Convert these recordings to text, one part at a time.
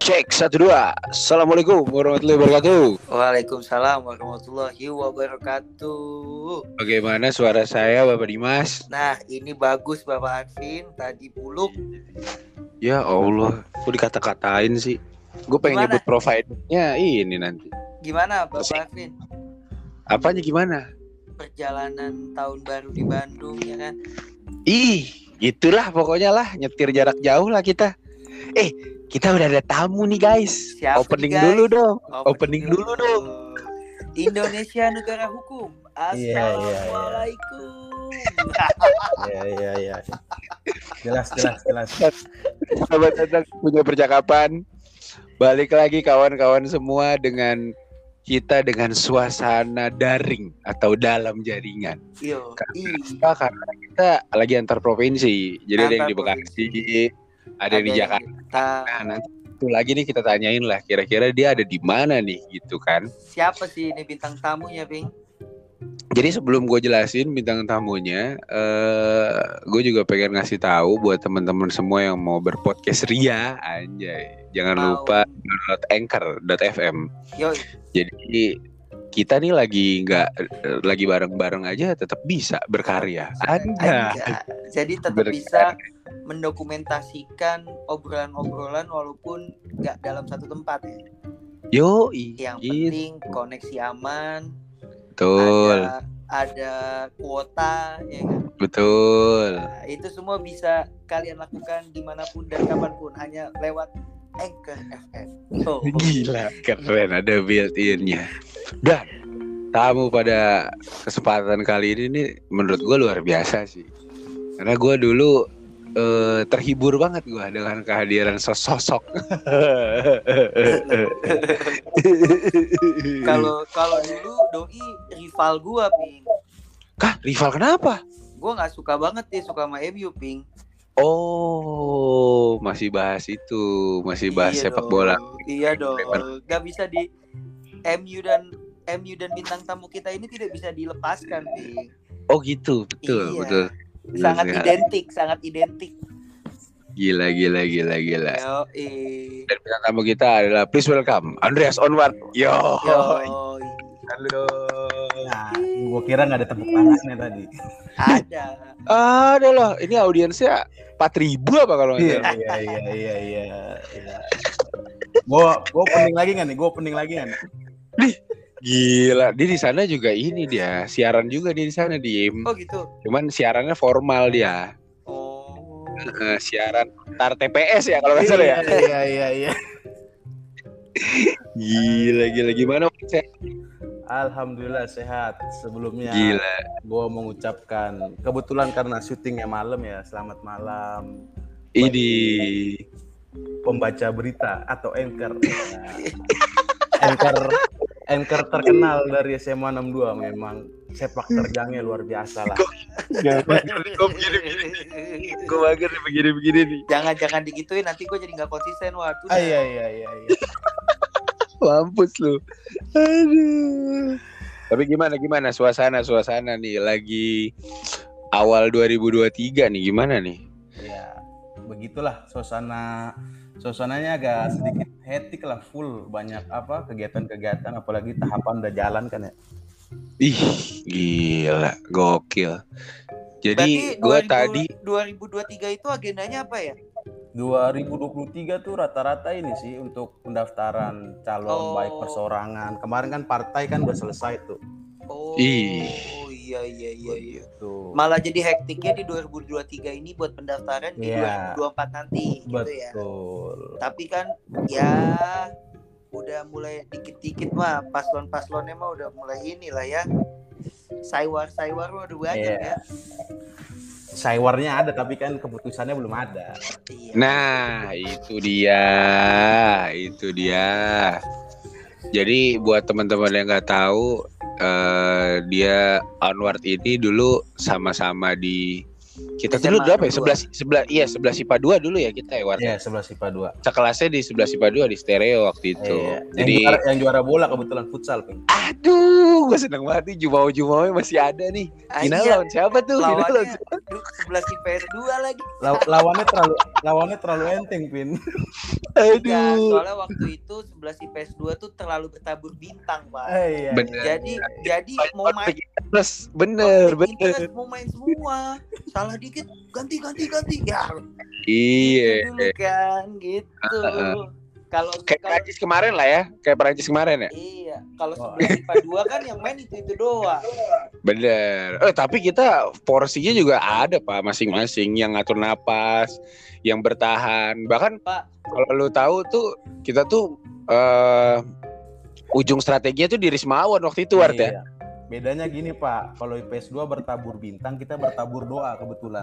Cek 1 2. Assalamualaikum warahmatullahi wabarakatuh. Waalaikumsalam warahmatullahi wabarakatuh. Bagaimana suara saya Bapak Dimas? Nah, ini bagus Bapak Arvin. Tadi buluk. Ya Allah, kok dikata-katain sih? Gue pengen Gimana? nyebut providernya ini nanti. Gimana Bapak Arvin? Apanya gimana? Perjalanan tahun baru di Bandung ya kan? Itulah pokoknya lah, nyetir jarak jauh lah kita. Kita udah ada tamu nih guys. Siapa Opening nih, guys? dulu dong. Opening dulu dong. Indonesia negara hukum. Assalamualaikum. Iya. Jelas. Selamat datang punya percakapan. Balik lagi kawan-kawan semua dengan kita dengan suasana daring atau dalam jaringan. Karena kita lagi antar provinsi. Jadi ada yang di Bekasi, ada yang di Jakarta. Nah, nanti itu lagi nih kita tanyain lah kira-kira dia ada di mana nih gitu kan. Siapa sih ini bintang tamunya, Bing? Jadi sebelum gue jelasin bintang tamunya, gue juga pengen ngasih tahu buat teman-teman semua yang mau berpodcast ria, anjay, jangan lupa download Anchor.fm. Jadi kita nih lagi bareng-bareng aja tetap bisa berkarya. Jadi tetap bisa mendokumentasikan obrolan-obrolan walaupun nggak dalam satu tempat ya. Yang penting koneksi aman. Betul. Ada kuota ya kan? Betul. Nah, itu semua bisa kalian lakukan dimanapun dan kapanpun hanya lewat Anchor FM. Gila, keren, ada built-in-nya. Dan tamu pada kesempatan kali ini nih menurut gue luar biasa sih. Karena gue dulu terhibur banget gue dengan kehadiran sosok. Kalau dulu Doi rival gue, Ping. Kah, rival kenapa? Gue nggak suka banget dia suka sama MU, Ping. Oh, masih bahas itu, masih bahas sepak bola. Iya dong. Gak bisa di MU dan bintang tamu kita ini tidak bisa dilepaskan, Ping. Oh gitu, betul. Sangat identik. Gila. Yo. Dan bintang tamu kita adalah please welcome Andreas Onward. Yo. Halo. Nah, gua kira nggak ada tepuk tangannya tadi. Ada loh. Ini audiensnya 4.000 apa kalau nggak salah? Iya. Gua opening lagi nggak nih? Gila, dia di sana juga ini dia siaran juga dia di sana Dim. Oh gitu. Cuman siarannya formal dia. Oh. Siaran tar TPS ya kalau nggak salah ya. Iya. Gila gimana Mas? Alhamdulillah sehat. Sebelumnya gila. Gua mengucapkan kebetulan karena syutingnya malam ya. Selamat malam. Ini pembaca berita atau anchor. Anchor terkenal dari SMA 62 memang sepak terjangnya luar biasa lah. Gue begini nih. Jangan digituin nanti gue jadi nggak konsisten waktu. Iya. Mampus lu. Aduh. Tapi gimana suasana nih lagi awal 2023 nih gimana nih? Ya, begitulah suasananya agak sedikit hektik lah, full banyak kegiatan apalagi tahapan udah jalan kan ya. Gila, gokil. Jadi gue tadi 2023 itu agendanya apa ya? 2023 tuh rata-rata ini sih untuk pendaftaran calon baik perseorangan. Kemarin kan partai kan udah selesai tuh. Iya. Tuh. Malah jadi hektiknya di 2023 ini buat pendaftaran di 2024 nanti gitu ya. Betul. Tapi kan ya udah mulai dikit-dikit mah paslon-paslonnya mah udah mulai inilah ya. Saywar udah banyak ya. Saywarnya ada tapi kan keputusannya belum ada. Nah, itu dia. Jadi buat teman-teman yang nggak tahu, dia Onward ini dulu sama-sama di Kita SMA dulu berapa ya? 22. 11 IPA 2 dulu ya kita ya War. Iya, 11 IPA 2. Sekelasnya di 11 IPA 2 di stereo waktu itu. Iya. Jadi Yang juara bola kebetulan futsal, Ping. aduh, gue seneng banget nih Jumau-Jumau masih ada nih. Final Iya. lawan siapa tuh? Final lawan Lawannya siapa? 11 IPS 2 lagi. Lawannya terlalu enteng, Pin. Enggak, Aduh. soalnya waktu itu 11 IPS 2 tuh terlalu bertabur bintang, Pak. Iya. Bener. Jadi mau main Plus bener. interest, mau main semua. Salah dikit ganti. Ya, Iya. gitu dulu kan gitu. Kalau Kayak Perancis kemarin lah ya. Kayak Perancis kemarin ya. iya, kalau 11 IPA 2 kan yang main itu doang. Bener. Tapi kita porsinya juga ada Pak, masing-masing yang ngatur napas, yang bertahan. Bahkan Pak, kalau lu tahu tuh kita tuh ujung strateginya tuh di Rismawan waktu itu Wart ya. Iya. Bedanya gini, Pak. Kalau IPS 2 bertabur bintang, kita bertabur doa kebetulan.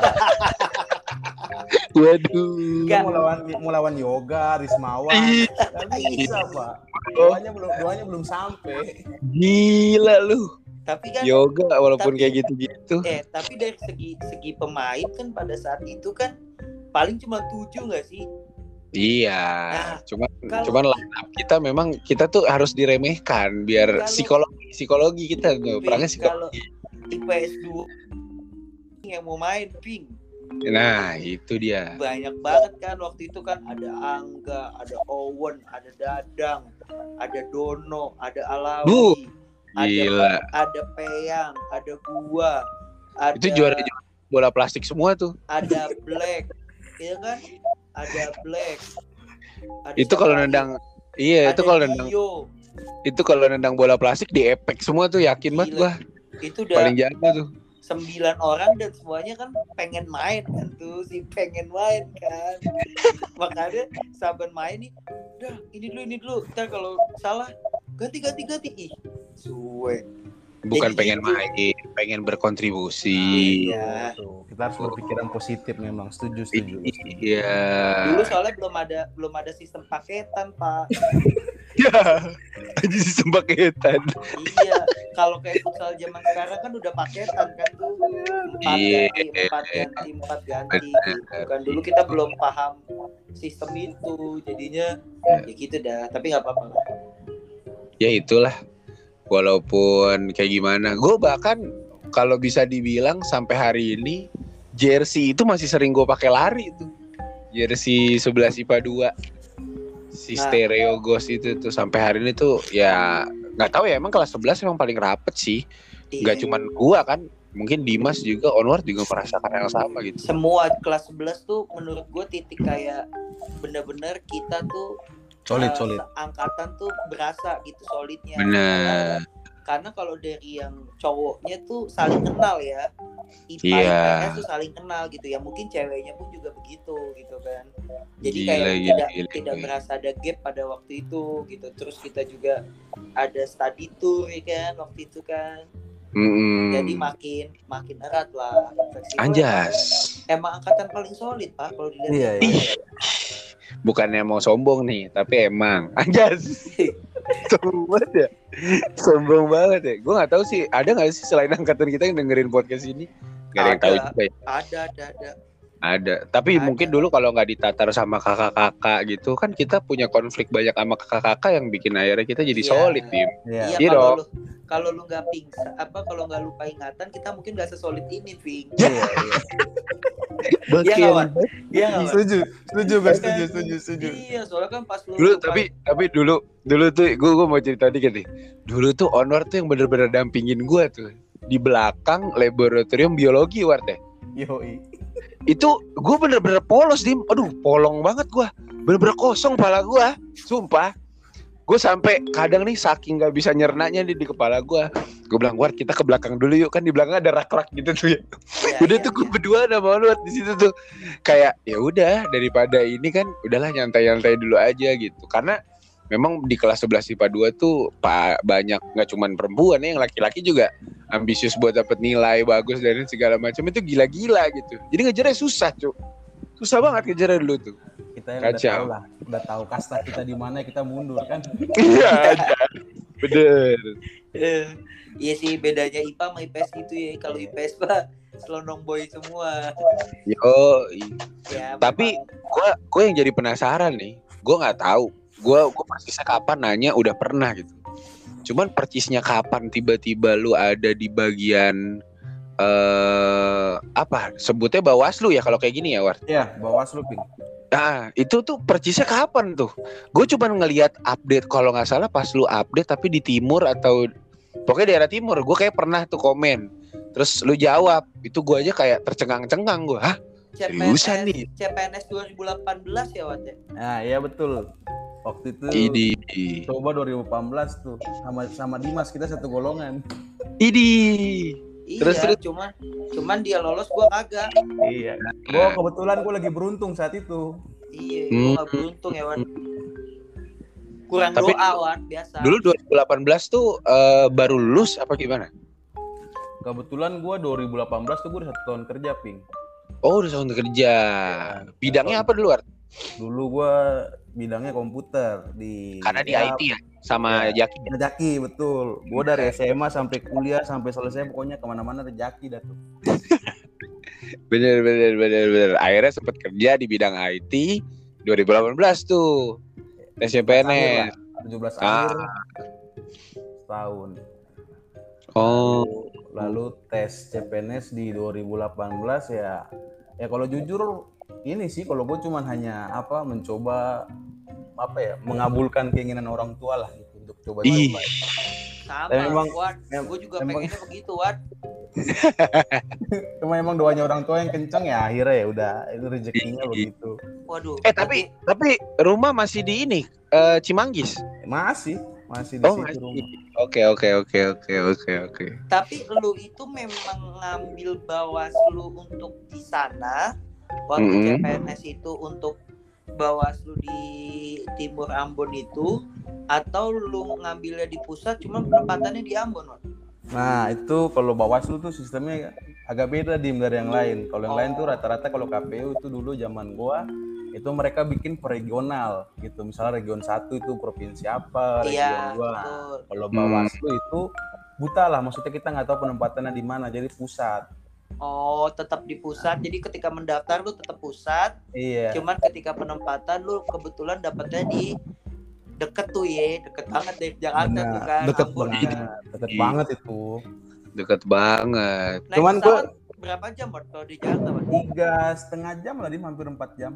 Waduh. Enggak. Mau lawan Yoga, Rismawan. Nggak bisa, Pak. Doanya belum sampai. Gila lu. tapi kan Yoga walaupun tapi- kayak gitu-gitu. tapi dari segi pemain kan pada saat itu kan paling cuma 7 nggak sih? Iya. Nah, Cuman kalau- line up kita memang kita tuh harus diremehkan biar Kalau- psikologi kita tuh perangnya Kalau psikologi. IPS 2 yang mau main ping Nah, itu dia. banyak banget kan waktu itu kan ada Angga, ada Owen, ada Dadang, ada Dono, ada Alawi, Gila. ada Peyang, ada gua, ada Itu juara bola plastik semua tuh. ada Black, ya kan? Ada Black. Ada Itu kalau siapa lagi? nendang iya, Ada Dio. itu kalau nendang bola plastik di epek semua tuh yakin banget Gila. gua. Itu udah Paling jago tuh. 9 orang dan semuanya kan pengen main kan tuh, pengen main kan. Makanya saban main nih, udah ini dulu. Ntar kalau salah ganti. Ih, suwe. Bukan Jadi pengen itu. main, pengen berkontribusi. Iya. Tuh, kita harus berpikiran positif memang. Setuju. Iya. Dulu soalnya belum ada sistem paketan, Pak. Ya. Aja sistem paketan. Iya, kalau kayak futsal zaman sekarang kan udah paketan kan tuh. 4 ganti gitu kan. Dulu kita belum paham sistem itu, jadinya ya gitu dah. Tapi nggak apa-apa lah. Ya itulah. Walaupun kayak gimana, gue bahkan kalau bisa dibilang sampai hari ini jersey itu masih sering gue pakai lari tuh. Jersey 11 IPA 2 si Nah. stereo ghost itu tuh sampai hari ini tuh ya nggak tahu ya, emang kelas 11 emang paling rapet sih. Nggak Iya. cuman gua kan, mungkin Dimas juga, Onward juga merasakan yang sama gitu. Semua kelas 11 tuh menurut gue titik kayak bener-bener kita tuh Solid. angkatan tuh berasa gitu solidnya. Bener. Karena kalau dari yang cowoknya tuh saling kenal ya. IPA Iya. IPS tuh saling kenal gitu ya. Mungkin ceweknya pun juga begitu gitu kan. Jadi Gila, kayak gila, tidak gila. merasa ada gap pada waktu itu gitu. Terus kita juga ada study tour ya kan waktu itu kan. Jadi makin erat lah. Anjas. Emang angkatan paling solid Pak kalau dilihat. Iya. Bukannya mau sombong nih, tapi emang Anjas. Sombong banget ya. Sombong banget ya. Gue nggak tahu sih, ada nggak sih selain angkatan kita yang dengerin podcast ini? Gak ada yang tahu juga ya. Ada. Ada. Tapi Ada. mungkin dulu kalau nggak ditatar sama kakak-kakak gitu, kan kita punya konflik banyak sama kakak-kakak yang bikin akhirnya kita jadi Iya. solid, Dim. Iya. Iya, Iya dong. kalau lu nggak pingsan kalau nggak lupa ingatan kita mungkin nggak sesolid ini, Ping. Iya. Iya nggak, Wan? Iya nggak, Wan? Setuju, gue setuju. Iya, soalnya kan pas lu Dulu tapi dulu tuh gue mau cerita dikit nih. Dulu tuh Onward tuh yang bener-bener dampingin gue tuh di belakang laboratorium biologi Wart ya. Yoi. Itu gue bener-bener polos, Dim. Aduh, polong banget gue. Bener-bener kosong kepala gue. Sumpah. Gue sampai kadang nih saking gak bisa nyernanya di kepala gue. Gue bilang, Wart, kita ke belakang dulu yuk. Kan di belakang ada rak-rak gitu tuh ya. Udah tuh gue berdua sama Onward di situ tuh. Kayak ya udah, daripada ini kan udahlah nyantai-nyantai dulu aja gitu. Karena memang di kelas 11 IPA 2 tuh banyak, nggak cuman perempuan ya, yang laki-laki juga ambisius buat dapet nilai bagus dan segala macam, itu gila-gila gitu. Jadi ngejarnya susah, Cuk. Susah banget ngejarnya dulu tuh. Kita yang Kacau. udah tahu kasta kita di mana, kita mundur kan. Iya aja. Bener. Iya sih bedanya IPA sama IPS gitu ya. Kalau IPS Pak selondong boy semua. Yo, Ya, tapi memang. gue yang jadi penasaran nih, gue nggak tahu, gue persisnya kapan nanya udah pernah gitu. Cuman persisnya kapan tiba-tiba lu ada di bagian apa sebutnya Bawaslu ya kalau kayak gini ya War? Iya, Bawaslu Ping. Nah itu tuh persisnya kapan tuh? Gue cuma ngelihat update kalau nggak salah pas lu update tapi di timur atau pokoknya daerah timur. Gue kayak pernah tuh komen. Terus lu jawab, itu gue aja kayak tercengang-cengang gue. Hah? Seriusan nih? CPNS 2018 ya Wat ya? Nah, iya betul. Waktu itu coba 2018 tuh sama Dimas kita satu golongan. Iya, terus cuman dia lolos gua kagak. Iya. Gua kebetulan gua lagi beruntung saat itu. Iya, gua gak beruntung ya, Wan. Kurang tapi doa, Wan, biasa. Dulu 2018 tuh baru lulus apa gimana? Kebetulan gua 2018 tuh gua udah 1 tahun kerja, Ping. Oh, udah 1 tahun kerja. Bidangnya apa dulu, Art? Dulu gua bidangnya komputer di karena di IT ya sama Jaki. Jaki betul. Gua dari SMA sampai kuliah sampai selesai pokoknya kemana-mana Jaki dah tuh. bener. Akhirnya sempat kerja di bidang IT 2018 tuh. Tes CPNS 17 akhir setahun. Oh. Lalu tes CPNS di 2018 ya kalau jujur ini sih kalau gue cuman hanya mencoba mengabulkan keinginan orang tua lah gitu untuk coba. Sama, Wan. Gue juga pengennya begitu, Wan. Cuma emang doanya orang tua yang kenceng ya akhirnya ya udah itu rezekinya begitu. Waduh. Tapi rumah masih di ini Cimanggis. Masih di situ rumah. Oke. Tapi lu itu memang ngambil Bawaslu untuk di sana waktu CPNS itu untuk Bawaslu di Timur Ambon itu, atau lu ngambilnya di pusat cuma penempatannya di Ambon, Wan? Nah itu kalau Bawaslu tuh sistemnya agak beda dari yang lain. Kalau yang lain tuh rata-rata kalau KPU itu dulu zaman gua itu mereka bikin per regional gitu. Misalnya region 1 itu provinsi apa, region 2. Kalau Bawaslu itu buta lah, maksudnya kita nggak tahu penempatannya di mana, jadi pusat. Oh, tetap di pusat. Jadi ketika mendaftar lu tetap pusat. Iya. Cuman ketika penempatan lu kebetulan dapatnya di deket tuh deket banget dari Jakarta tuh kan. Deket banget itu. Deket banget. Nah, cuman gua berapa jam buat kalau di Jakarta, Bang? 3,5 jam lah, hampir 4 jam.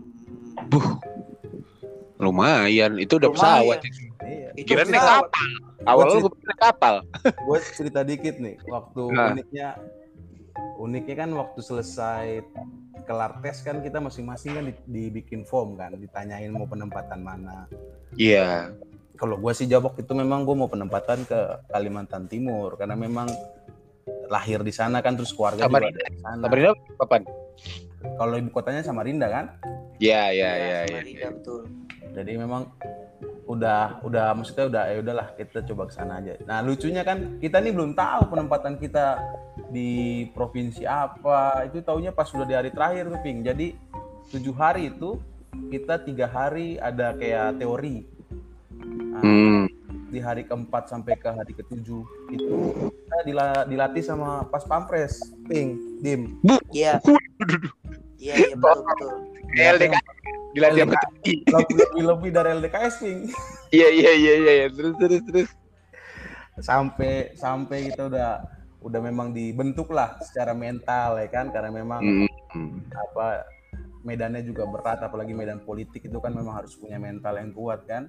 Lumayan, itu udah pesawat. Iya. Kira naik kapal. Awalnya gue naik kapal. Gue cerita dikit nih, waktu uniknya kan waktu selesai kelar tes kan kita masing-masing kan dibikin form kan, ditanyain mau penempatan mana. Iya. Kalau gue sih jawab itu memang gue mau penempatan ke Kalimantan Timur karena memang lahir di sana kan, terus keluarga juga di sana. Samarinda kapan? Kalau ibu kotanya Samarinda kan? Iya. Samarinda betul. Jadi memang udah maksudnya udahlah kita coba ke sana aja. Nah lucunya kan kita nih belum tahu penempatan kita di provinsi apa, itu taunya pas sudah di hari terakhir tuh Ping. Jadi 7 hari itu kita 3 hari ada kayak teori. Nah, di hari keempat sampai ke hari ke-7 itu kita dilatih sama pas pampres Ping, Dim. Iya betul. LDK dilatih lebih dari LDKS Ping. Iya. Terus. Sampai kita udah memang dibentuk lah secara mental ya kan, karena memang medannya juga berat, apalagi medan politik itu kan memang harus punya mental yang kuat kan.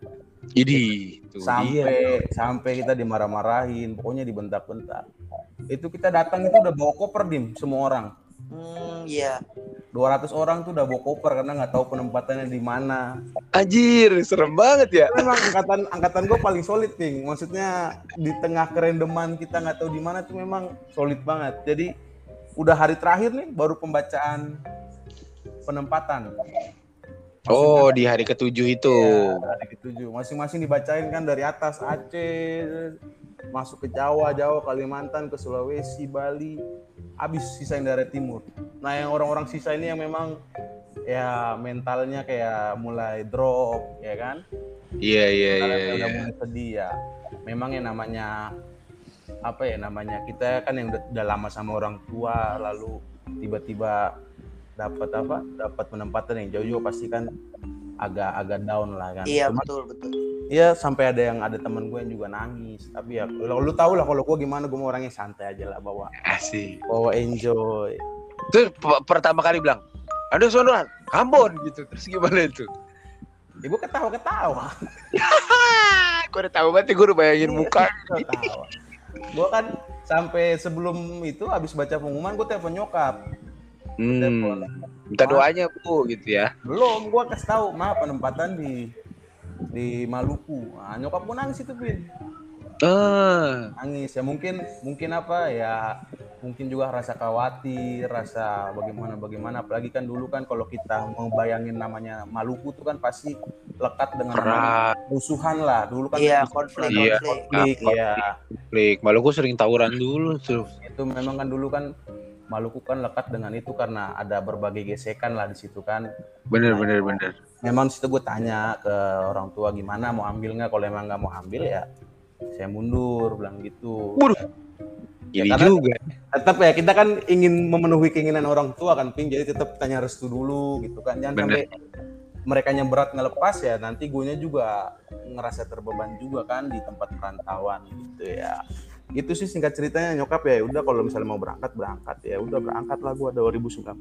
Sampai kita dimarah-marahin, pokoknya dibentak-bentak. Itu kita datang itu udah bawa koper Dim, semua orang. Iya. 200 orang tuh udah bawa koper karena nggak tahu penempatannya di mana. Anjir, serem banget ya. Memang angkatan gue paling solid Ping. Maksudnya di tengah kerendeman kita nggak tahu di mana tuh memang solid banget. Jadi udah hari terakhir nih baru pembacaan penempatan. Oh, di hari ke-7 itu. Ya, hari ke-7. Masing-masing dibacain kan dari atas Aceh, masuk ke Jawa, Kalimantan, ke Sulawesi, Bali, habis sisa yang daerah timur. Nah, yang orang-orang sisa ini yang memang ya mentalnya kayak mulai drop, ya kan? Iya. Udah mulai sedih ya. Memang yang namanya apa ya namanya, kita kan yang udah lama sama orang tua lalu tiba-tiba dapat penempatan yang jauh juga pasti kan agak down lah kan. Iya, Cuma betul. ya sampai ada teman gue yang juga nangis, tapi ya lu tahu lah kalau gue gimana, gue mau orangnya santai aja lah, bawa enjoy. Terus pertama kali bilang, "Aduh sonoran, Ambon," gitu. Terus gimana itu? Ibu ketawa. Gue udah tahu banget, gue udah bayangin muka. Ketawa. Gue kan sampai sebelum itu habis baca pengumuman gue telepon nyokap. Minta doanya Bu gitu ya. Belum, gue kasih tahu, maaf penempatan di Maluku. Nah, nyokap gue nangis itu, Pin. Nangis ya, mungkin apa ya, mungkin juga rasa khawatir, rasa bagaimana, apalagi kan dulu kan kalau kita mau bayangin namanya Maluku tuh kan pasti lekat dengan musuhan lah dulu kan. Iya, konflik. Maluku sering tawuran dulu tuh. Itu memang kan dulu kan Maluku kan lekat dengan itu karena ada berbagai gesekan lah di situ kan. Bener. Memang situ gue tanya ke orang tua gimana, mau ambil nggak? Kalau emang nggak mau ambil ya saya mundur, bilang gitu. Ini ya, juga. Tetap ya kita kan ingin memenuhi keinginan orang tua kan, Ping. Jadi tetap tanya restu dulu gitu kan. Jangan sampai mereka yang berat ngelepas ya, nanti guanya juga ngerasa terbeban juga kan di tempat perantauan gitu ya. Gitu sih singkat ceritanya nyokap ya. Udah kalau misalnya mau berangkat ya udah berangkat lah gua 2019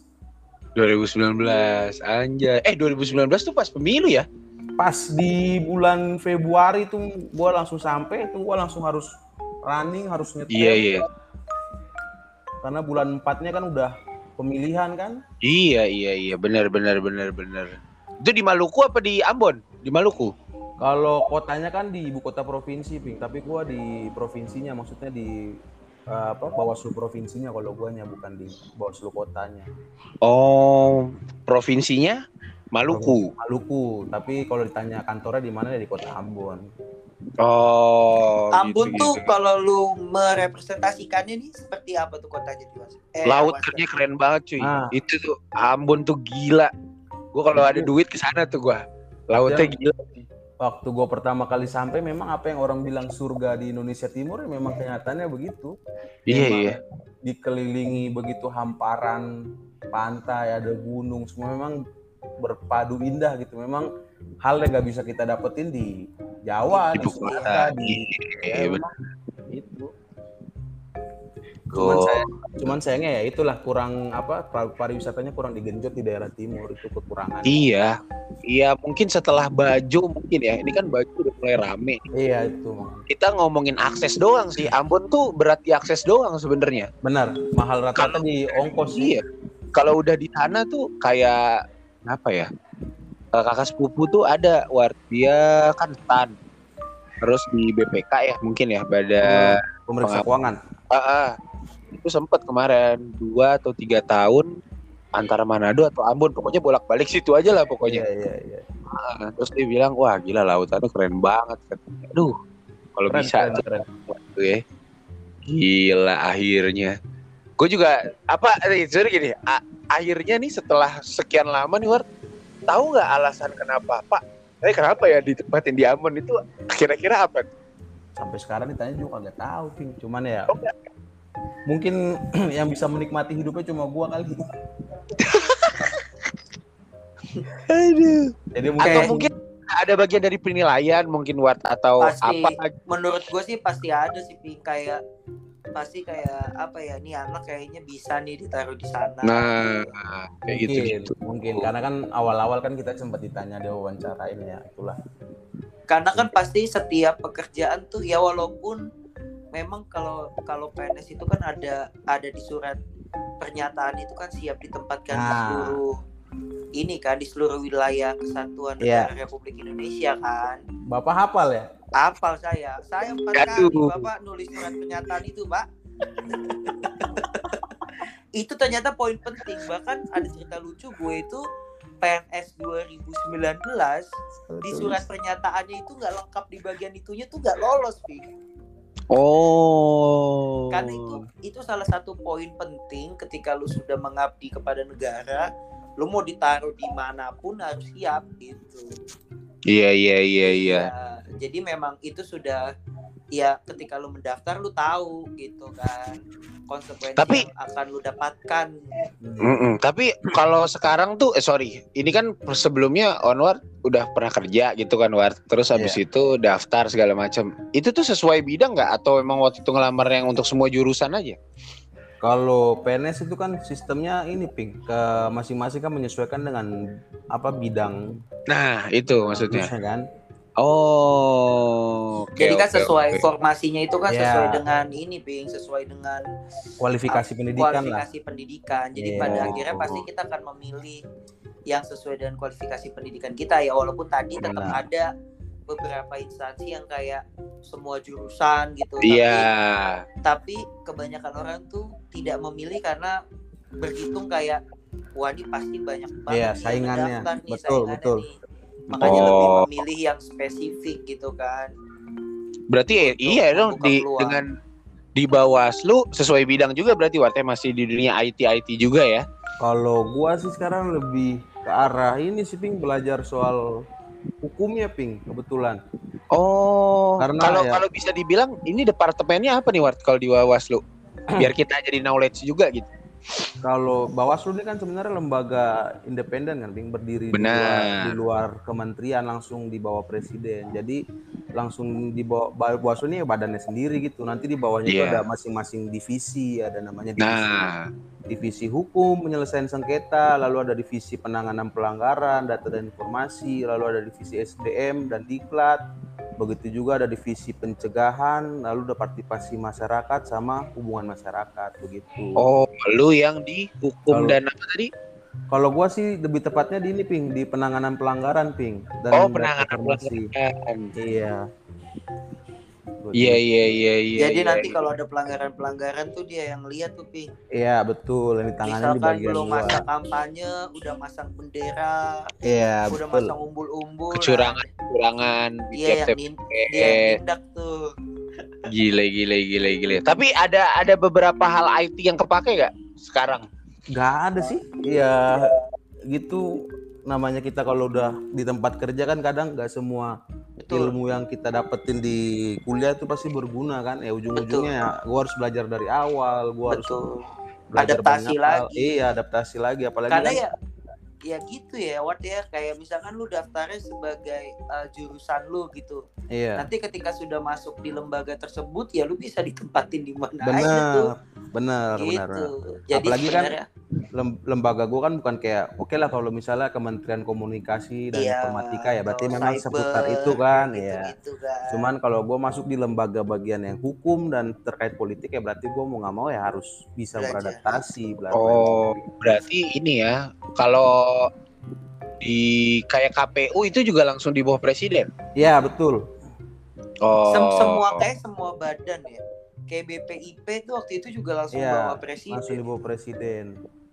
anjay. 2019 tuh pas pemilu ya? Pas di bulan Februari tuh gue langsung sampai, itu gue langsung harus running, harus nyetel. Iya. Karena bulan 4-nya kan udah pemilihan kan? Iya, benar. Itu di Maluku apa di Ambon? Di Maluku. Kalau kotanya kan di ibu kota provinsi, Ping. Tapi gue di provinsinya, maksudnya di Bawaslu provinsinya kalau guanya, bukan di Bawaslu kotanya. Oh, provinsinya? Maluku, tapi kalau ditanya kantornya di mana, di kota Ambon. Oh, Ambon gitu, tuh kalau lu merepresentasikannya nih seperti apa tuh kotanya tuh, Mas? Lautnya keren banget, cuy. Itu tuh Ambon tuh gila. Gua kalau ada duit ke sana tuh gua. Lautnya gila. Waktu gua pertama kali sampai, memang apa yang orang bilang surga di Indonesia Timur, memang kenyataannya begitu. Iya. Dikelilingi begitu hamparan pantai, ada gunung, semua memang berpadu indah gitu. Memang hal yang nggak bisa kita dapetin di Jawa, di Sumatera, itu. Cuman sayangnya ya itulah, kurang pariwisatanya kurang digenjot di daerah timur, itu kekurangan. Iya, mungkin setelah Bajo mungkin ya. Ini kan Bajo udah mulai rame. Iya itu. Kita ngomongin akses doang sih. Ambon tuh berat di akses doang sebenarnya. Benar, mahal rata-rata di ongkos. Iya. Kalau udah di sana tuh kayak apa ya, kakak sepupu tuh ada dia kan STAN, terus di BPK ya mungkin ya, Badan Pemeriksa Keuangan. Itu sempet kemarin 2 atau 3 tahun antara Manado atau Ambon, pokoknya bolak-balik situ aja lah pokoknya. Iya. Terus dia bilang, wah gila lautannya keren banget. Aduh, kalau bisa keren. Tuh ya. Gila akhirnya. Gue juga sebenarnya gini, akhirnya nih setelah sekian lama nih, tahu nggak alasan kenapa kenapa ya ditempatin di Ambon itu kira-kira apa? Sampai sekarang ditanya juga nggak tahu, Ping. Cuman ya mungkin yang bisa menikmati hidupnya cuma gua kali. Aduh. Jadi mungkin ada bagian dari penilaian mungkin atau pasti, apa? Menurut gue sih pasti ada sih, Ping. Pasti kayak apa ya, nih anak kayaknya bisa nih ditaruh di sana. Nah, kayak gitu. Mungkin karena kan awal-awal kan kita sempat ditanya, dia wawancarain ya, itulah. Karena kan pasti setiap pekerjaan tuh ya, walaupun memang kalau PNS itu kan ada di surat pernyataan itu kan siap ditempatkan di seluruh ini kan, di seluruh wilayah kesatuan negara Republik Indonesia kan. Bapak hafal ya? Hafal saya 4 kali Bapak nulis surat pernyataan itu, Pak. Itu ternyata poin penting. Bahkan ada cerita lucu, gue itu PNS 2019 di surat pernyataannya itu nggak lengkap di bagian itunya tuh nggak lolos, Pik. Oh. Karena itu salah satu poin penting ketika lu sudah mengabdi kepada negara, lu mau ditaruh dimanapun harus siap gitu. Iya. Ya, jadi memang itu sudah ya ketika lu mendaftar lu tahu gitu kan konsekuensi Tapi- yang akan lu dapatkan. Tapi kalau sekarang tuh sorry, ini kan sebelumnya Onward udah pernah kerja gitu kan Ward. Terus habis itu daftar segala macam. Itu tuh sesuai bidang nggak atau emang waktu itu ngelamar yang untuk semua jurusan aja? Kalau PNS itu kan sistemnya ini Pink, ke masing-masing kan menyesuaikan dengan apa bidang Nah, itu maksudnya. kan. Oh, oke, Jadi kan oke, sesuai oke. formasinya itu kan Ya. sesuai dengan ini Bing, sesuai dengan Kualifikasi pendidikan lah. kualifikasi pendidikan. Jadi Iya. pada akhirnya pasti kita akan memilih yang sesuai dengan kualifikasi pendidikan kita ya, walaupun tadi tetap Benar. ada beberapa instansi yang kayak semua jurusan gitu. Iya. Tapi kebanyakan orang tuh tidak memilih karena berhitung kayak wah ini pasti banyak banget Iya, nih yang saingannya. ngedaftar nih, Betul, saingannya betul. nih. Makanya Oh. lebih memilih yang spesifik gitu kan. Berarti Untuk iya dong membuka di peluang. dengan di Bawaslu sesuai bidang juga berarti Wartnya masih di dunia IT juga ya. Kalau gua sih sekarang lebih ke arah ini sih Ping, belajar soal hukumnya Ping kebetulan. Oh, Karena kalau ya- kalau bisa dibilang ini departemennya apa nih Wart kalau di Bawaslu? Biar kita jadi knowledge juga gitu. Kalau Bawaslu ini kan sebenarnya lembaga independen kan, Bing, berdiri Benar. di luar kementerian, langsung di bawah presiden. Jadi langsung di bawah Bawaslu ini badannya sendiri gitu. Nanti di bawahnya itu Iya. ada masing-masing divisi, ada namanya divisi, Nah, divisi hukum, penyelesaian sengketa, lalu ada divisi penanganan pelanggaran, data dan informasi, lalu ada divisi SDM dan diklat. Begitu juga ada divisi pencegahan, lalu ada partisipasi masyarakat sama hubungan masyarakat begitu. oh, lu yang di hukum Kalau- dan apa tadi? Kalau gua sih lebih tepatnya di ini Ping, di penanganan pelanggaran Ping dan Oh, data penanganan informasi. pelanggaran. Iya. Iya, iya, iya, iya. Jadi iya, nanti iya. kalau ada pelanggaran-pelanggaran tuh dia yang lihat tuh Pi. Iya betul, yang ditangani di Misalkan bagian belum luar. masa kampanye udah masang bendera, Iya udah betul. masang umbul-umbul. Kecurangan Nah, dia yang dia yang tindak tuh. Gile. Tapi ada beberapa hal IT yang kepake nggak sekarang? Gak ada sih. Iya gitu, namanya kita kalau udah di tempat kerja kan kadang nggak semua Betul. ilmu yang kita dapetin di kuliah itu pasti berguna kan. Ya ujung-ujungnya ya, gua harus belajar dari awal, gua harus Betul. belajar Adaptasi banyak hal. lagi. Iya, adaptasi lagi apalagi Karena kan, ya gitu ya, Wat ya, kayak misalkan lu daftarnya sebagai jurusan lu gitu. iya. Nanti ketika sudah masuk di lembaga tersebut ya lu bisa ditempatin di mana aja tuh. Benar. Gitu. Jadi Apalagi kan sebenarnya lembaga gua kan bukan kayak oke lah kalau misalnya Kementerian Komunikasi dan iya, Informatika ya berarti atau memang cyber, seputar itu kan gitu, ya. gitu kan. Cuman kalau gue masuk di lembaga bagian yang hukum dan terkait politik ya berarti gue mau nggak mau ya harus bisa Belajar. beradaptasi. Oh, berarti ini ya. Kalau di kayak KPU itu juga langsung di bawah presiden. Ya betul. Oh. Semua badan ya. Kayak BPIP tuh waktu itu juga langsung Iya, bawa presiden. Langsung di bawah presiden.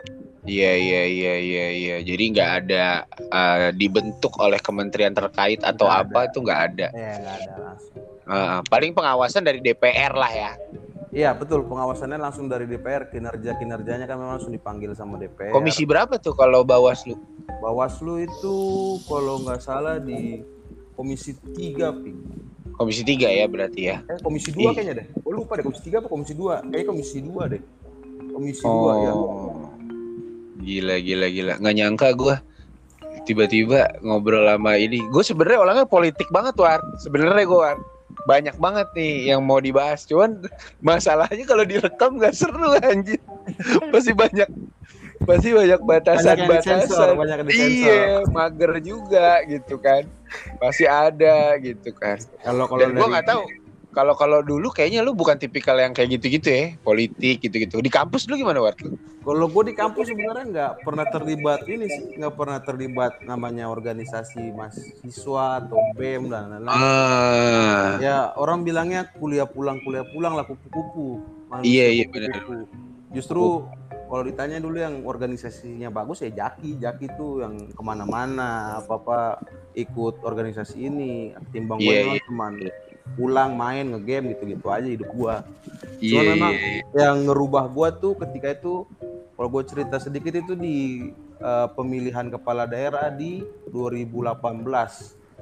Iya. Jadi nggak ada dibentuk oleh kementerian terkait atau Nggak apa itu nggak ada. Ya nggak ada langsung. Paling pengawasan dari DPR lah ya. Iya betul, pengawasannya langsung dari DPR, kinerjanya kan memang langsung dipanggil sama DPR. Komisi berapa tuh kalau Bawaslu? Bawaslu itu kalau nggak salah di Komisi 3 Ping. Komisi 3 ya berarti ya. Komisi 2 kayaknya deh. Gue lupa deh Komisi 3 apa Komisi 2? Kayaknya Komisi 2 deh. Komisi 2 ya. Gila. Nggak nyangka gue tiba-tiba ngobrol sama ini. Gue sebenarnya orangnya politik banget War. Sebenarnya gue War. Banyak banget nih yang mau dibahas. Cuman masalahnya kalau direkam nggak seru anjir. Pasti banyak batasan-batasan. Banyak yang disensor. Iya, mager juga gitu kan. Pasti ada gitu kan. Kalau Dan gue dari- nggak tahu. Kalau dulu kayaknya lu bukan tipikal yang kayak gitu-gitu ya, politik gitu-gitu. Di kampus lu gimana War? Kalau gue di kampus sebenarnya nggak pernah terlibat ini sih, nggak pernah terlibat namanya organisasi mahasiswa atau BEM dan lain-lain. Ya orang bilangnya kuliah pulang lah kupu-kupu. Manusia Iya, kupu-kupu. Justru kalau ditanya dulu yang organisasinya bagus ya Jaki tuh yang kemana-mana apa ikut organisasi ini. Timbang gue Iya, iya. cuman pulang main ngegame gitu-gitu aja hidup gue. Iya, Cuma memang yang ngerubah gua tuh ketika itu, kalau gue cerita sedikit itu di pemilihan kepala daerah di 2018.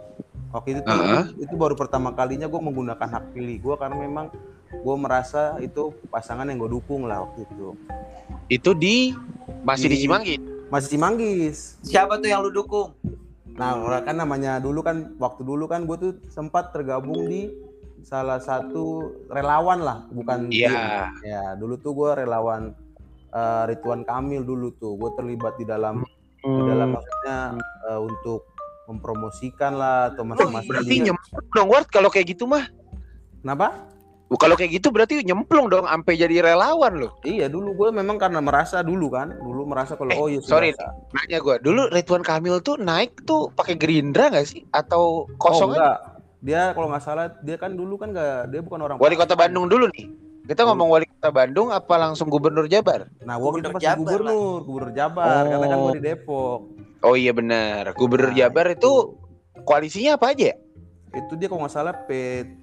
Waktu itu tuh itu baru pertama kalinya gue menggunakan hak pilih gue karena memang gue merasa itu pasangan yang gue dukung lah waktu itu. Itu masih di Cimanggis. Masih Cimanggis. Siapa tuh yang lu dukung? Nah, kan namanya waktu dulu kan gue tuh sempat tergabung di salah satu relawan lah, bukan tim. Ya, dulu tuh gue relawan Ridwan Kamil dulu tuh. Gue terlibat di dalam maksudnya untuk mempromosikan lah atau masing-masing. Berarti nyemplung dong Ward kalau kayak gitu mah. Kenapa? Kalau kayak gitu berarti nyemplung dong sampai jadi relawan loh. Iya, dulu gue memang karena merasa kalau sorry, nanya gue dulu Ridwan Kamil tuh naik tuh pakai Gerindra nggak sih atau kosong enggak. Dia kalau nggak salah dia kan dulu kan dia bukan orang Wali Kota Bandung dulu nih. Kita ngomong Wali Kota Bandung apa langsung Gubernur Jabar? Nah, gue pasti Gubernur Jabar karena kan gue di Depok. Oh iya benar. Gubernur Jabar itu koalisinya apa aja? Itu dia kalau nggak salah P3,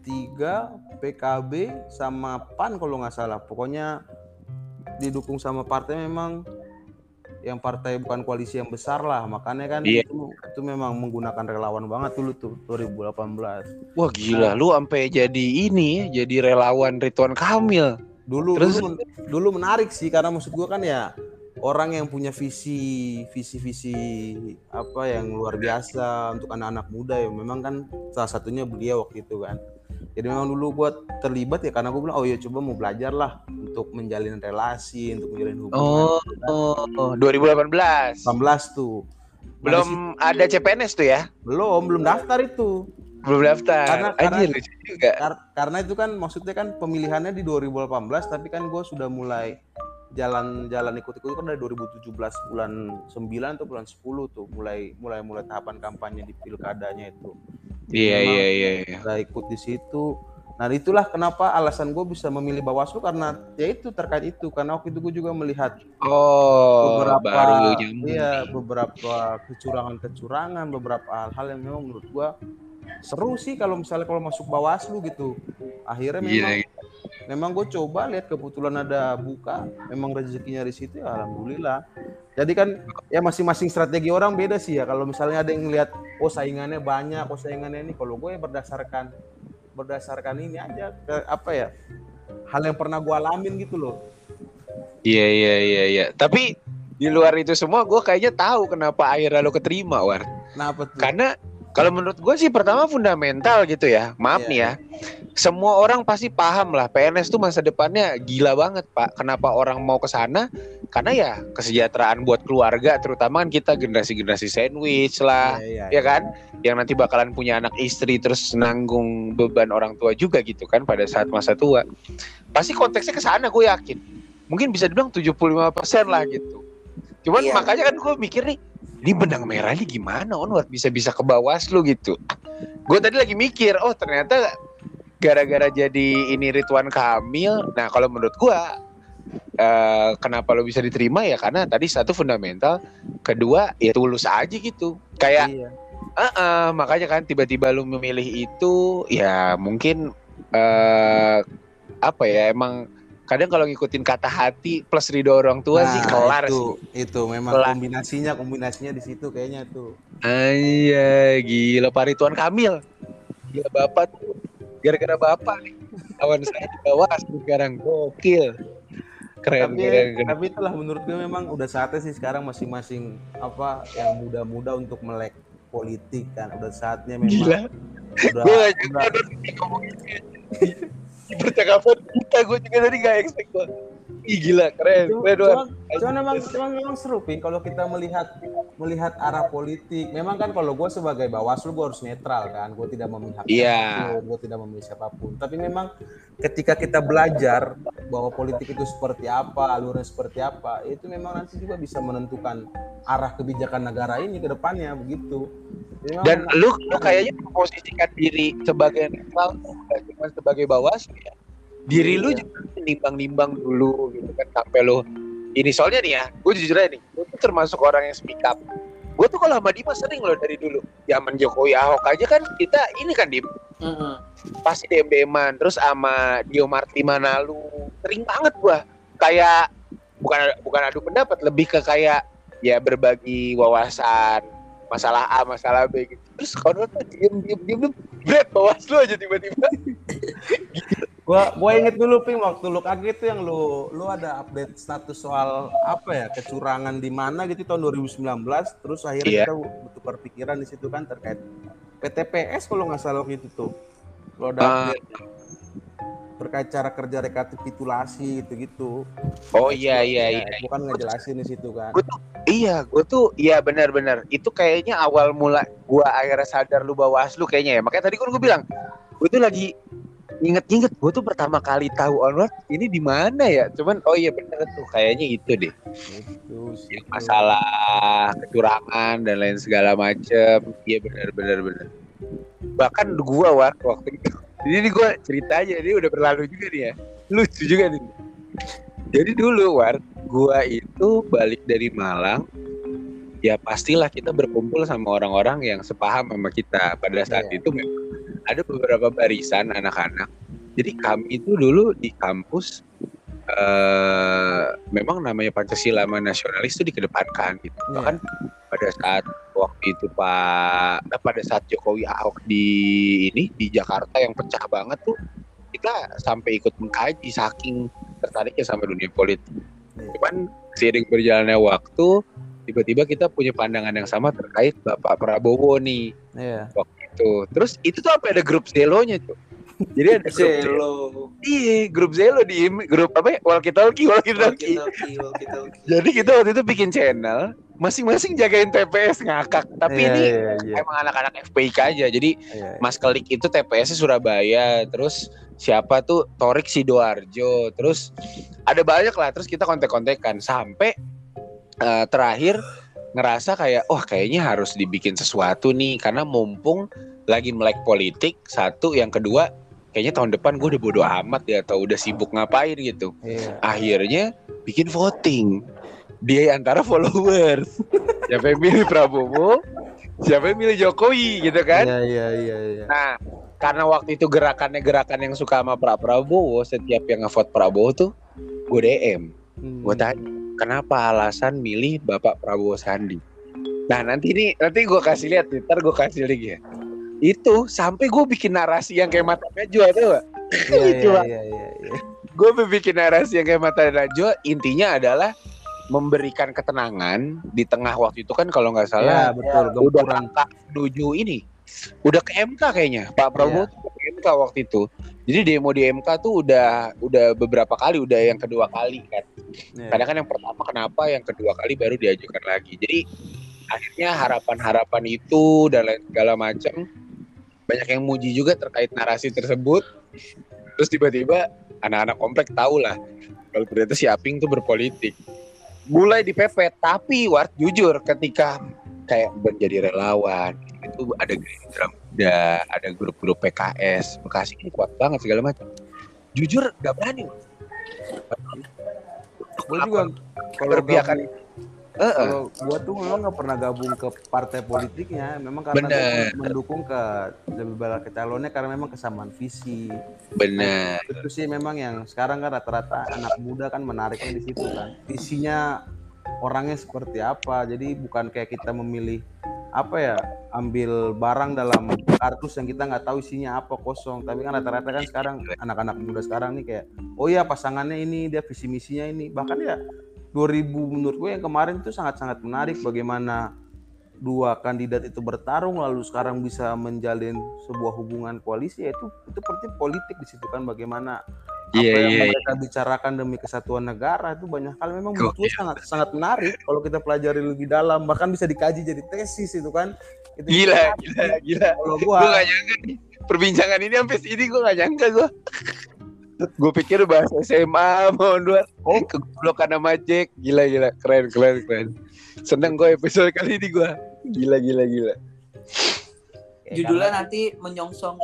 PKB sama PAN kalau nggak salah. Pokoknya didukung sama partai memang yang partai bukan koalisi yang besar lah. Makanya kan itu memang menggunakan relawan banget dulu tuh 2018. Wah gila, lu sampai jadi relawan Ridwan Kamil. Dulu menarik sih karena maksud gue kan ya orang yang punya visi apa yang luar biasa untuk anak-anak muda ya memang kan salah satunya beliau waktu itu kan. Jadi memang dulu gue terlibat ya karena gue bilang coba mau belajar lah untuk menjalin relasi, untuk menjalin hubungan. 2018 tuh. Belum ada CPNS tuh ya? Belum daftar itu. Belum daftar. Karena itu kan maksudnya kan pemilihannya di 2018 tapi kan gue sudah mulai jalan ikut-ikut kan dari 2017 bulan 9 atau bulan 10 tuh mulai tahapan kampanye di pilkadanya itu. Iya. Udah ikut di situ. Nah, itulah kenapa alasan gue bisa memilih Bawaslu karena ya itu terkait itu karena waktu itu gue juga melihat beberapa kecurangan, beberapa hal-hal yang memang menurut gue seru sih kalau masuk Bawaslu gitu. Akhirnya memang gue coba lihat kebetulan ada buka, memang rezekinya di situ ya alhamdulillah. Jadi kan ya masing-masing strategi orang beda sih ya. Kalau misalnya ada yang lihat saingannya banyak, saingannya ini, kalau gue ya berdasarkan ini aja hal yang pernah gue alamin gitu loh. Iya. Tapi di luar itu semua gue kayaknya tahu kenapa akhirnya lo keterima, War. Kenapa tuh? Karena kalau menurut gue sih pertama fundamental gitu ya. Maaf nih ya. Semua orang pasti paham lah PNS tuh masa depannya gila banget, Pak. Kenapa orang mau ke sana? Karena ya kesejahteraan buat keluarga, terutama kan kita generasi sandwich lah, ya kan? Yang nanti bakalan punya anak istri terus nanggung beban orang tua juga gitu kan pada saat masa tua. Pasti konteksnya ke sana gue yakin. Mungkin bisa dibilang 75% lah gitu. Cuman makanya kan gue mikir nih, ini benang merahnya gimana Onward bisa ke Bawaslu gitu. Gue tadi lagi mikir, ternyata gara-gara jadi ini Ridwan Kamil. Nah kalau menurut gue kenapa lo bisa diterima ya karena tadi satu fundamental, kedua ya tulus aja gitu. Kayak makanya kan tiba-tiba lo memilih itu ya mungkin emang kadang kalau ngikutin kata hati plus ridho orang tua sih kelar sih. Itu memang kombinasinya di situ kayaknya tuh. Iya, gila Pak Ridwan Kamil. Gila Bapak tuh. Gara-gara Bapak nih. Kawan saya di bawah sekarang gokil. Keren. Tapi itulah menurut gue memang udah saatnya sih sekarang masing-masing yang muda-muda untuk melek politik kan. Udah saatnya memang. Gila. Udah percakapan kita gue juga tadi gak expect banget. Ih gila keren. Cuman memang seru Ping kalau kita melihat arah politik. Memang kan kalau gue sebagai Bawaslu gue harus netral kan. Gue tidak memihak siapapun, gue tidak memilih siapapun. Tapi memang ketika kita belajar bahwa politik itu seperti apa, alurnya seperti apa, itu memang nanti juga bisa menentukan arah kebijakan negara ini ke depannya begitu. Dan lu kayaknya memposisikan diri sebagai netral, bukan sebagai Bawaslu ya. Diri lu juga nimbang-nimbang dulu gitu kan sampai lu ini soalnya nih ya, gue jujur aja nih, gue tuh termasuk orang yang speak up. Gue tuh kalau sama Dimas sering loh dari dulu. Zaman Jokowi Ahok aja kan kita ini kan Dim. Pasti DM-an terus sama Dio Martimanalu. Sering banget gue. Kayak bukan adu pendapat, lebih ke kayak ya berbagi wawasan masalah A, masalah B gitu. Terus Onward tuh diem, Bret, Bawaslu aja tiba-tiba. Gua inget dulu Ping, waktu lu kaget tuh yang lu ada update status soal apa ya, kecurangan di mana gitu tahun 2019, terus akhirnya kita bertukar pikiran di situ kan terkait PTPS kalau nggak salah gitu tuh. Lo ada update terkait cara kerja rekapitulasi gitu-gitu. Oh iya. Gua kan ngejelasin di situ kan. Gue tuh benar-benar itu kayaknya awal mula gue akhirnya sadar lu Bawaslu kayaknya ya. Makanya tadi gue bilang, gue tuh lagi inget gue tuh pertama kali tahu Onward ini di mana ya. Cuman bener tuh kayaknya itu deh. Itu masalah kecurangan dan lain segala macem. Iya benar. Bahkan gue waktu itu. Jadi gue cerita aja, ini udah berlalu juga nih ya. Lucu juga nih. Jadi dulu gue itu balik dari Malang. Ya pastilah kita berkumpul sama orang-orang yang sepaham sama kita. Pada saat itu memang ada beberapa barisan anak-anak. Jadi kami itu dulu di kampus memang namanya Pancasila sama nasionalis itu dikedepankan gitu. Bahkan pada saat waktu itu pada saat Jokowi Ahok di Jakarta yang pecah banget tuh, kita sampai ikut mengkaji saking tertariknya sama dunia politik. Cuman seiring berjalannya waktu, tiba-tiba kita punya pandangan yang sama terkait Bapak Prabowo nih. Waktu itu. Terus itu tuh apa, ada grup Zelo-nya tuh. Jadi ada Zelo. Iya, grup Zelo di grup apa ya? Walkie-talkie. Jadi kita waktu itu bikin channel, masing-masing jagain TPS ngakak. Tapi ini emang anak-anak FPIK aja. Jadi Mas Kelik itu TPS-nya Surabaya, terus siapa tuh Torik Sidoarjo, terus ada banyak lah. Terus kita kontek-kontekan sampai terakhir ngerasa kayak kayaknya harus dibikin sesuatu nih, karena mumpung lagi melek politik satu, yang kedua kayaknya tahun depan gue udah bodo amat ya, atau udah sibuk ngapain gitu. Akhirnya bikin voting dia antara followers, siapa yang milih Prabowo, siapa yang milih Jokowi gitu kan. Nah karena waktu itu gerakan yang suka sama Prabowo, setiap yang ngevote Prabowo tuh gue DM, gue tanya kenapa alasan milih Bapak Prabowo Sandi. Nah nanti gue kasih lihat, ntar gue kasih link ya. Itu sampai gue bikin narasi yang kayak Mata Najwa, tau gak? Gue bikin narasi yang kayak Mata Najwa. Intinya adalah memberikan ketenangan di tengah waktu itu kan, kalau nggak salah udah menuju ini, udah ke MK kayaknya Pak Prabowo ke MK waktu itu. Jadi demo di MK tuh udah beberapa kali, udah yang kedua kali kan. Kadang kan yang pertama kenapa, yang kedua kali baru diajukan lagi. Jadi akhirnya harapan itu dan lain segala macam, banyak yang muji juga terkait narasi tersebut. Terus tiba-tiba anak-anak komplek tahu lah kalau ternyata si Aping tuh berpolitik, mulai dipepet. Tapi jujur ketika kayak menjadi relawan itu, ada Gerindra Muda, ada grup-grup PKS Bekasi ini kuat banget segala macam. Jujur gak berani. Gue juga kalau gue tuh memang nggak pernah gabung ke partai politiknya, memang karena gue mendukung lebih banyak ke calonnya karena memang kesamaan visi. Benar. Nah, itu sih memang yang sekarang kan rata-rata anak muda kan menariknya di situ kan, visinya orangnya seperti apa. Jadi bukan kayak kita memilih ambil barang dalam kartus yang kita nggak tahu isinya apa, kosong. Tapi kan rata-rata kan sekarang anak-anak muda sekarang nih kayak pasangannya ini, dia visi misinya ini. Bahkan 2000 menurut gue yang kemarin itu sangat-sangat menarik, bagaimana dua kandidat itu bertarung lalu sekarang bisa menjalin sebuah hubungan koalisi. Itu seperti politik di situ kan, bagaimana mereka bicarakan demi kesatuan negara. Itu banyak hal memang menurut gue sangat menarik kalau kita pelajari lebih dalam, bahkan bisa dikaji jadi tesis itu kan. Itu gila. Kalau gue gak nyangka nih perbincangan ini sampai sini, gue gak nyangka gue pikir bahas SMA mau kegoblokan sama Jack. Gila keren. Seneng gue episode kali ini, gue gila. Judulnya nanti menyongsong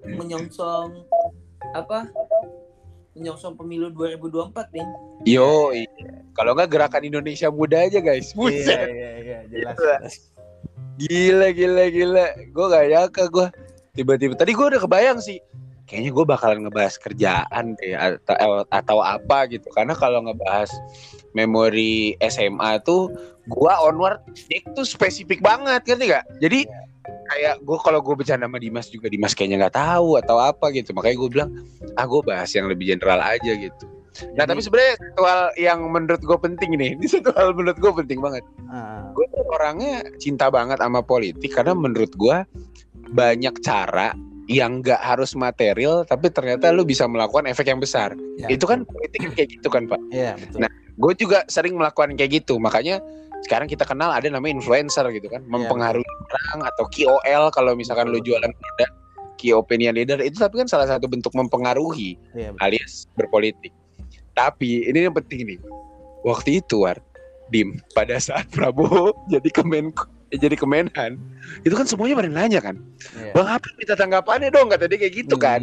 pemilu 2024 nih. Yo, kalau nggak gerakan Indonesia Muda aja guys. Buset. Iya, jelas. Gila. Gue gak nyangka gue. Tiba-tiba tadi gue udah kebayang sih, kayaknya gue bakalan ngebahas kerjaan atau apa gitu. Karena kalau ngebahas memori SMA tuh gua onward itu spesifik banget ngerti gak? Jadi kayak gue kalau gue bercanda sama Dimas juga, Dimas kayaknya nggak tahu atau apa gitu, makanya gue bilang gue bahas yang lebih general aja gitu. Nah tapi sebenarnya satu hal yang menurut gue penting nih, ini satu hal menurut gue penting banget. Gue tuh orangnya cinta banget sama politik karena menurut gue banyak cara yang nggak harus material tapi ternyata lu bisa melakukan efek yang besar. Ya. Itu kan politik kayak gitu kan Pak. Iya betul. Nah gue juga sering melakukan kayak gitu, makanya sekarang kita kenal ada namanya influencer gitu kan, mempengaruhi orang atau KOL kalau misalkan lu jualan produk, key opinion leader itu tapi kan salah satu bentuk mempengaruhi alias berpolitik. Tapi ini yang penting nih, waktu itu Dim pada saat Prabowo jadi Kemenhan itu kan semuanya pada nanya kan, Bang apa minta tanggapannya dong, kata dia kayak gitu kan.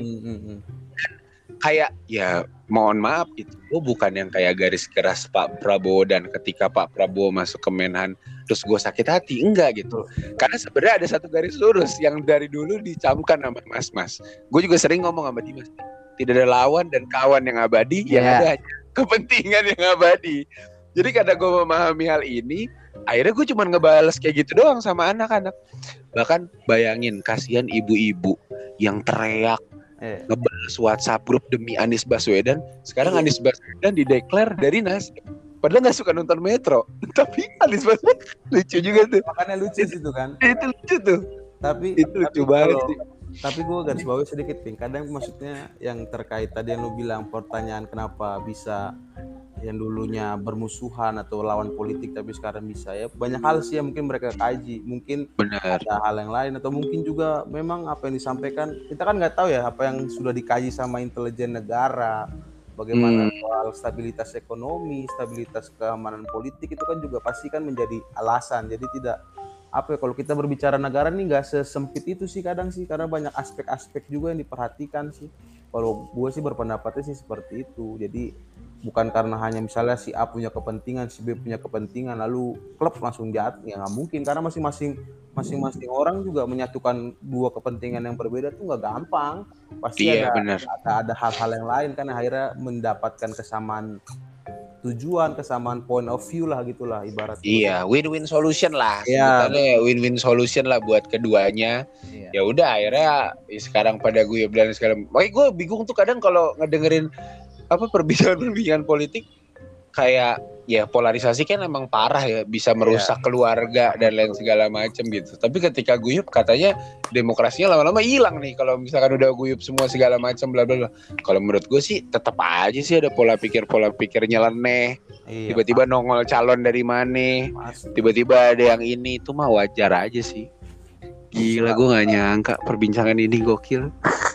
Kayak ya mohon maaf gitu, gue bukan yang kayak garis keras Pak Prabowo dan ketika Pak Prabowo masuk Kemenhan terus gue sakit hati, enggak gitu. Karena sebenarnya ada satu garis lurus yang dari dulu dicamkan sama mas-mas. Gue juga sering ngomong sama Dimas, tidak ada lawan dan kawan yang abadi, yang ada hanya kepentingan yang abadi. Jadi karena gue memahami hal ini, akhirnya gue cuma ngebales kayak gitu doang sama anak-anak. Bahkan bayangin, kasihan ibu-ibu yang teriak ngebales WhatsApp grup demi Anies Baswedan. Sekarang Anies Baswedan dideklar dari Nasdem, padahal nggak suka nonton Metro, tapi Anies Baswedan lucu juga tuh. Makanya lucu itu kan. Itu lucu tuh. Tapi itu lucu banget sih. Tapi gue garis bawahi sedikit, Ping. Kadang maksudnya yang terkait tadi yang lu bilang, pertanyaan kenapa bisa yang dulunya bermusuhan atau lawan politik tapi sekarang bisa, ya banyak hal sih yang mungkin mereka kaji, mungkin ada hal yang lain atau mungkin juga memang apa yang disampaikan kita kan nggak tahu ya apa yang sudah dikaji sama intelijen negara, bagaimana soal stabilitas ekonomi, stabilitas keamanan politik itu kan juga pasti kan menjadi alasan. Jadi tidak apa ya, kalau kita berbicara negara nih nggak sesempit itu sih kadang sih, karena banyak aspek-aspek juga yang diperhatikan sih. Kalau gue sih berpendapatnya sih seperti itu. Jadi bukan karena hanya misalnya si A punya kepentingan, si B punya kepentingan, lalu klub langsung jahat, ya nggak mungkin. Karena masing-masing orang juga menyatukan dua kepentingan yang berbeda tuh nggak gampang. Pasti ada hal-hal yang lain kan akhirnya mendapatkan kesamaan tujuan, kesamaan point of view lah gitulah ibaratnya. Iya, win-win solution lah. Sebenarnya win-win solution lah buat keduanya. Ya udah akhirnya sekarang pada gue dan sekarang. Makanya gue bingung tuh kadang kalau ngedengerin perbincangan politik, kayak ya polarisasi kan emang parah ya, bisa merusak keluarga dan lain segala macam gitu. Tapi ketika guyup katanya demokrasinya lama-lama hilang nih kalau misalkan udah guyup semua segala macam bla bla bla. Kalau menurut gue sih tetap aja sih ada pola pikir nyeleneh. Tiba-tiba nongol calon dari mana, tiba-tiba ada yang ini, itu mah wajar aja sih. Gila, gue gak nyangka perbincangan ini gokil.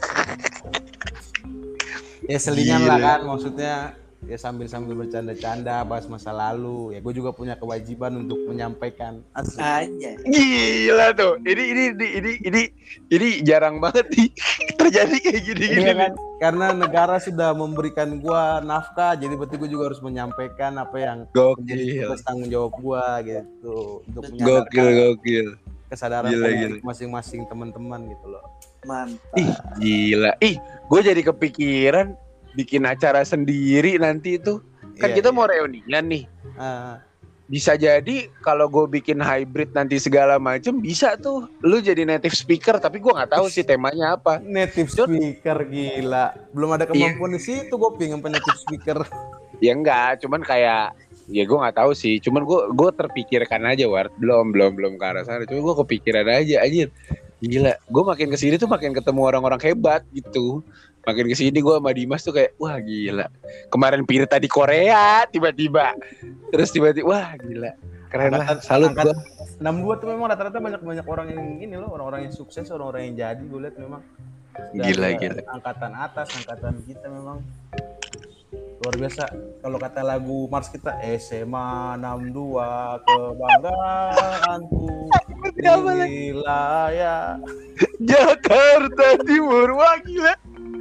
Ya selingan lah kan, maksudnya ya sambil bercanda-canda bahas masa lalu. Ya gue juga punya kewajiban untuk menyampaikan. Aja. Gila tuh. Ini jarang banget nih terjadi kayak gini-gini kan? Karena negara sudah memberikan gue nafkah, jadi berarti gue juga harus menyampaikan apa yang menjadi tanggung jawab gue gitu, untuk gokil. Kesadaran masing-masing teman-teman gitu loh. Mantap. Gila. Gue jadi kepikiran bikin acara sendiri nanti itu. Kan kita mau reunian nih. Bisa jadi kalau gue bikin hybrid nanti segala macem, bisa tuh lu jadi native speaker, tapi gue nggak tahu sih temanya apa. Native speaker, gila. Belum ada kemampuan di situ gue pengen native speaker. Ya enggak, cuman kayak ya gue nggak tahu sih, cuman gue terpikirkan aja belum ke arah sana, cuma gue kepikiran aja anjir. Gila, gue makin kesini tuh makin ketemu orang-orang hebat gitu. Makin kesini gue sama Dimas tuh kayak wah gila. Kemarin Pirta di Korea tiba-tiba, terus tiba-tiba wah gila, keren lah. Salut gue. 62 tuh memang rata-rata banyak orang yang ini loh, orang-orang yang sukses, orang-orang yang jadi. Gue lihat memang gila. Angkatan atas, angkatan kita memang luar biasa. Kalau kata lagu Mars kita, SMA 62 kebanggaanku di wilayah Jakarta Timur. Wah gila.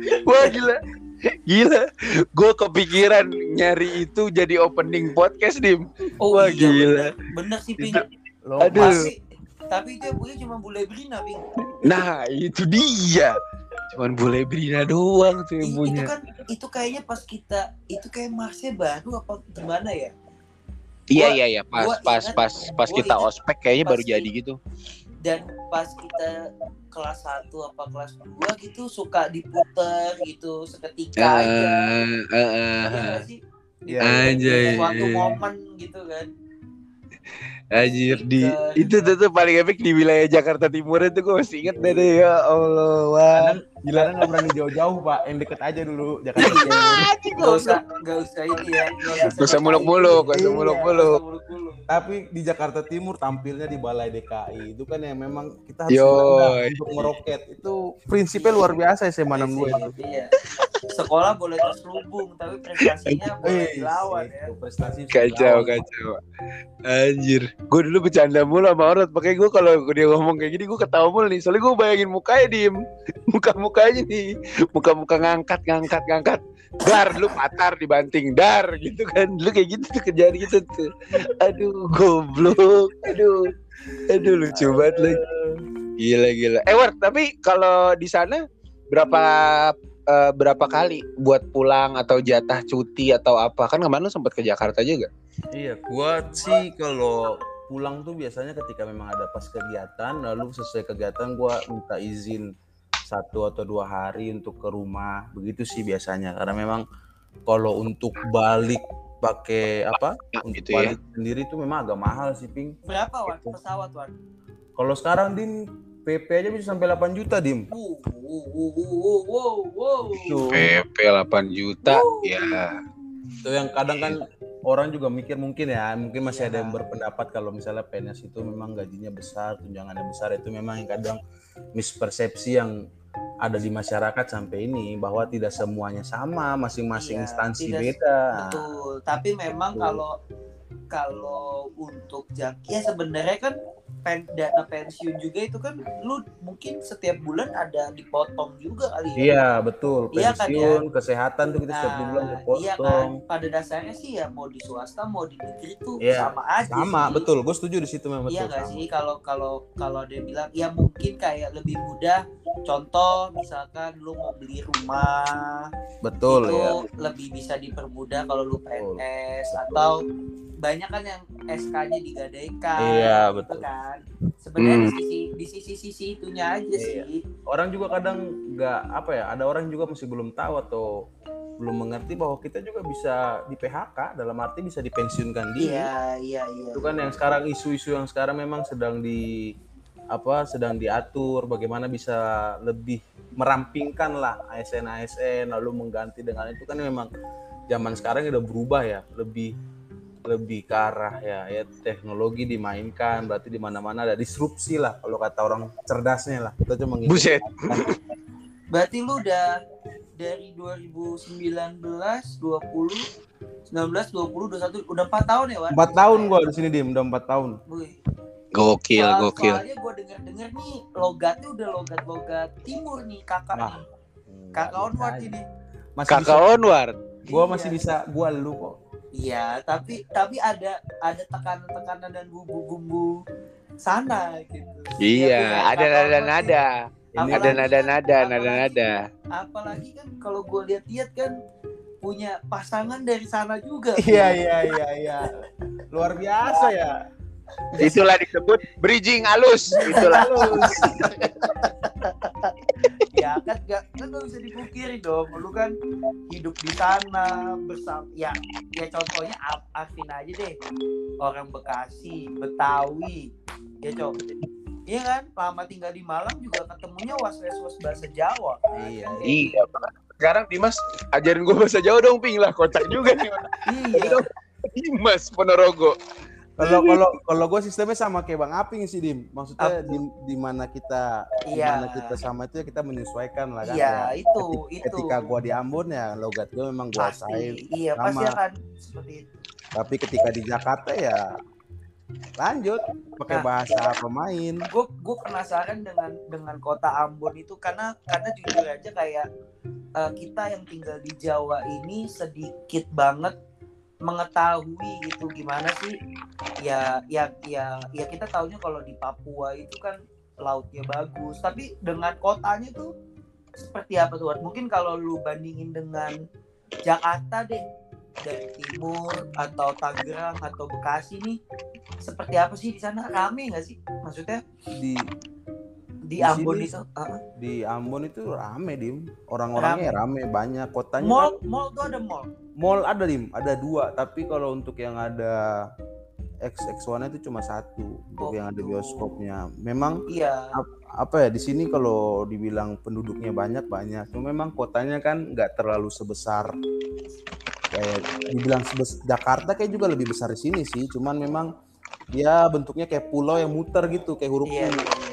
Gue kepikiran nyari itu jadi opening podcast, Dim. Wah gila. Bener sih, Ping. Aduh. Tapi dia punya cuma bule Brina, Ping. Nah itu dia, cuman bule Brina doang tuh yang punya. Itu kayaknya pas kita, itu kayak Marsnya baru apa gimana ya? Iya, Gua pas ingat- pas gua kita ingat ospek kayaknya baru pasti. jadi gitu. Dan pas kita kelas 1 apa kelas 2 gitu suka diputer gitu seketika aja. Iya nggak sih? Iya, Diputer di Anjay. suatu momen gitu kan. Anjir di Stiker. itu tuh paling epic di wilayah Jakarta Timur itu gue masih inget deh ya Allah. Wah. Kadang nggak berani jauh-jauh Pak, yang deket aja dulu Jakarta Timur. Gak usah ini ya. Gak usah muluk-muluk, gak usah Iya, muluk-muluk. gak usah muluk-muluk. Tapi di Jakarta Timur tampilnya di Balai DKI itu kan yang memang kita harus Yo. berenang untuk meroket. Itu prinsipnya luar biasa SMA 62 itu. Iya. Sekolah boleh terselubung tapi prestasinya boleh dilawan ya. Itu prestasi Kacau, dilawan. kacau. Anjir, gue dulu bercanda mulu sama Orot. Makanya gue kalau dia ngomong kayak gini gue ketawa mulu nih. Soalnya gue bayangin mukanya diem, muka-mukanya nih, muka-muka ngangkat. Dar, lu patar dibanting, dar gitu kan. Lu kayak gitu tuh kerjaan gitu tuh. Aduh, goblok. Aduh lucu banget lagi. Gila. War, tapi kalau di sana berapa kali buat pulang atau jatah cuti atau apa? Kan kemarin lu sempat ke Jakarta juga. Iya, gua sih kalau pulang tuh biasanya ketika memang ada pas kegiatan, lalu sesuai kegiatan gua minta izin 1 atau 2 hari untuk ke rumah, begitu sih biasanya. Karena memang kalau untuk balik pakai apa? Untuk Gitu ya. balik sendiri itu memang agak mahal sih, Ping. Berapa Wan pesawat Wan? Kalau sekarang Dim PP aja bisa sampai 8 juta, Dim. Wow. Tuh. PP 8 juta ya. Itu yang kadang kan orang juga mikir mungkin masih Iya. ada yang berpendapat kalau misalnya PNS itu memang gajinya besar, tunjangannya besar, itu memang yang kadang mispersepsi yang ada di masyarakat sampai ini bahwa tidak semuanya sama, masing-masing Iya, instansi tidak beda. Betul, tapi memang kalau untuk ya sebenarnya kan dana pensiun juga itu kan lu mungkin setiap bulan ada dipotong juga kali ya. Iya, betul. Iya kan, Pensiun, kesehatan tuh kita setiap bulan Iya dipotong. kan, pada dasarnya sih ya mau di swasta mau di negeri tuh Iya, sama aja sama, sih. betul. Gue setuju di situ memang Iya betul. nggak Sama. sih kalau dia bilang ya mungkin kayak lebih mudah. Contoh misalkan lu mau beli rumah Betul itu ya. lebih bisa dipermudah kalau lu PNS atau banyak kan yang SK-nya digadaikan. Iya, gitu betul. kan. Sebenarnya di sisi itunya aja Iya. sih. Orang juga kadang nggak ada orang juga masih belum tahu atau belum mengerti bahwa kita juga bisa di PHK, dalam arti bisa dipensiunkan dini. Iya. Itu kan yang sekarang isu-isu yang sekarang memang sedang diatur bagaimana bisa lebih merampingkan lah ASN lalu mengganti dengan itu kan memang zaman sekarang udah berubah ya, lebih ke arah ya teknologi dimainkan, berarti di mana-mana ada disrupsi lah kalau kata orang cerdasnya lah. Kita cuma Buset. Berarti lu udah dari 2019, 20, 19, 20, 21 udah 4 tahun ya, Wan? 4 tahun gua di sini Dim, udah 4 tahun. Wih. Gokil. Soalnya gue denger nih logatnya udah logat timur nih kakak nih. Kakak Onward ini. Kakak Onward. Gua masih bisa, gua lu kok. Iya, tapi ada tekanan-tekanan dan bumbu-bumbu sana gitu. Iya, ada nada-nada. Ini Ada nada-nada. Apalagi kan kalau gue lihat-lihat kan punya pasangan dari sana juga. Iya. Luar biasa ya. Itulah disebut bridging halus. Itulah. Ya kan nggak bisa dipungkiri dong, lu kan hidup di sana bersama ya contohnya Arvin aja deh, orang Bekasi, Betawi, ya iya kan, lama tinggal di Malang juga ketemunya was bahasa Jawa. Iya. Sekarang Dimas ajarin gue bahasa Jawa dong, Ping lah, kocak juga nih. Iya. Dimas Ponorogo. Kalau gue sistemnya sama kayak Bang Aping sih Dim, maksudnya di mana kita sama itu ya kita menyesuaikan lah kan. Iya, ya. itu. Ketika gue di Ambon ya logat gue memang gue asain. Iya, sama. pasti akan seperti itu. Tapi ketika di Jakarta ya lanjut pakai bahasa pemain. Gue penasaran dengan kota Ambon itu karena jujur aja kayak kita yang tinggal di Jawa ini sedikit banget mengetahui gitu gimana sih ya kita taunya kalau di Papua itu kan lautnya bagus, tapi dengan kotanya tuh seperti apa tuh? Mungkin kalau lu bandingin dengan Jakarta deh, dari timur atau Tangerang atau Bekasi nih, seperti apa sih di sana? Rame nggak sih? Maksudnya di di Ambon sini, itu di Ambon itu rame, Dim. Orang-orangnya rame, banyak. Kotanya mall kan, mall tuh ada mall. mall ada, Dim, ada 2. Tapi kalau untuk yang ada XX1 itu cuma 1 untuk yang ada gitu. bioskopnya. Memang Iya. apa ya, di sini kalau dibilang penduduknya banyak, cuma memang kotanya kan nggak terlalu sebesar kayak dibilang Jakarta, kayak juga lebih besar di sini sih, cuman memang dia bentuknya kayak pulau yang muter gitu, kayak huruf U. Iya.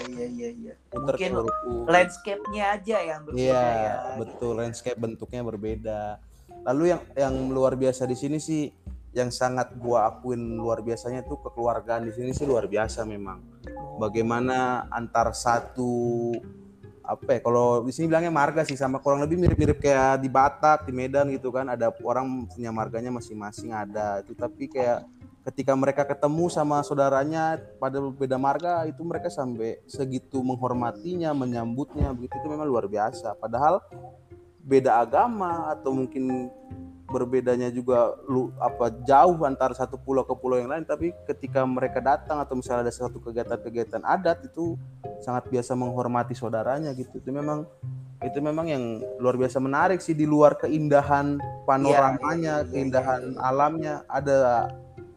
Muter Mungkin kayak huruf U. landscape-nya aja yang berbeda Iya, ya. betul, landscape bentuknya berbeda. Lalu yang luar biasa di sini sih, yang sangat gua akuin luar biasanya tuh kekeluargaan di sini sih luar biasa memang. Bagaimana antar satu apa ya, kalau di sini bilangnya marga sih, sama kurang lebih mirip-mirip kayak di Batak, di Medan gitu kan, ada orang punya marganya masing-masing ada itu, tapi kayak ketika mereka ketemu sama saudaranya pada beda marga itu, mereka sampai segitu menghormatinya, menyambutnya begitu, itu memang luar biasa. Padahal beda agama atau mungkin berbedanya juga jauh antara satu pulau ke pulau yang lain, tapi ketika mereka datang atau misalnya ada satu kegiatan-kegiatan adat itu sangat biasa menghormati saudaranya gitu. Itu memang yang luar biasa menarik sih, di luar keindahan panoramanya, keindahan alamnya, ada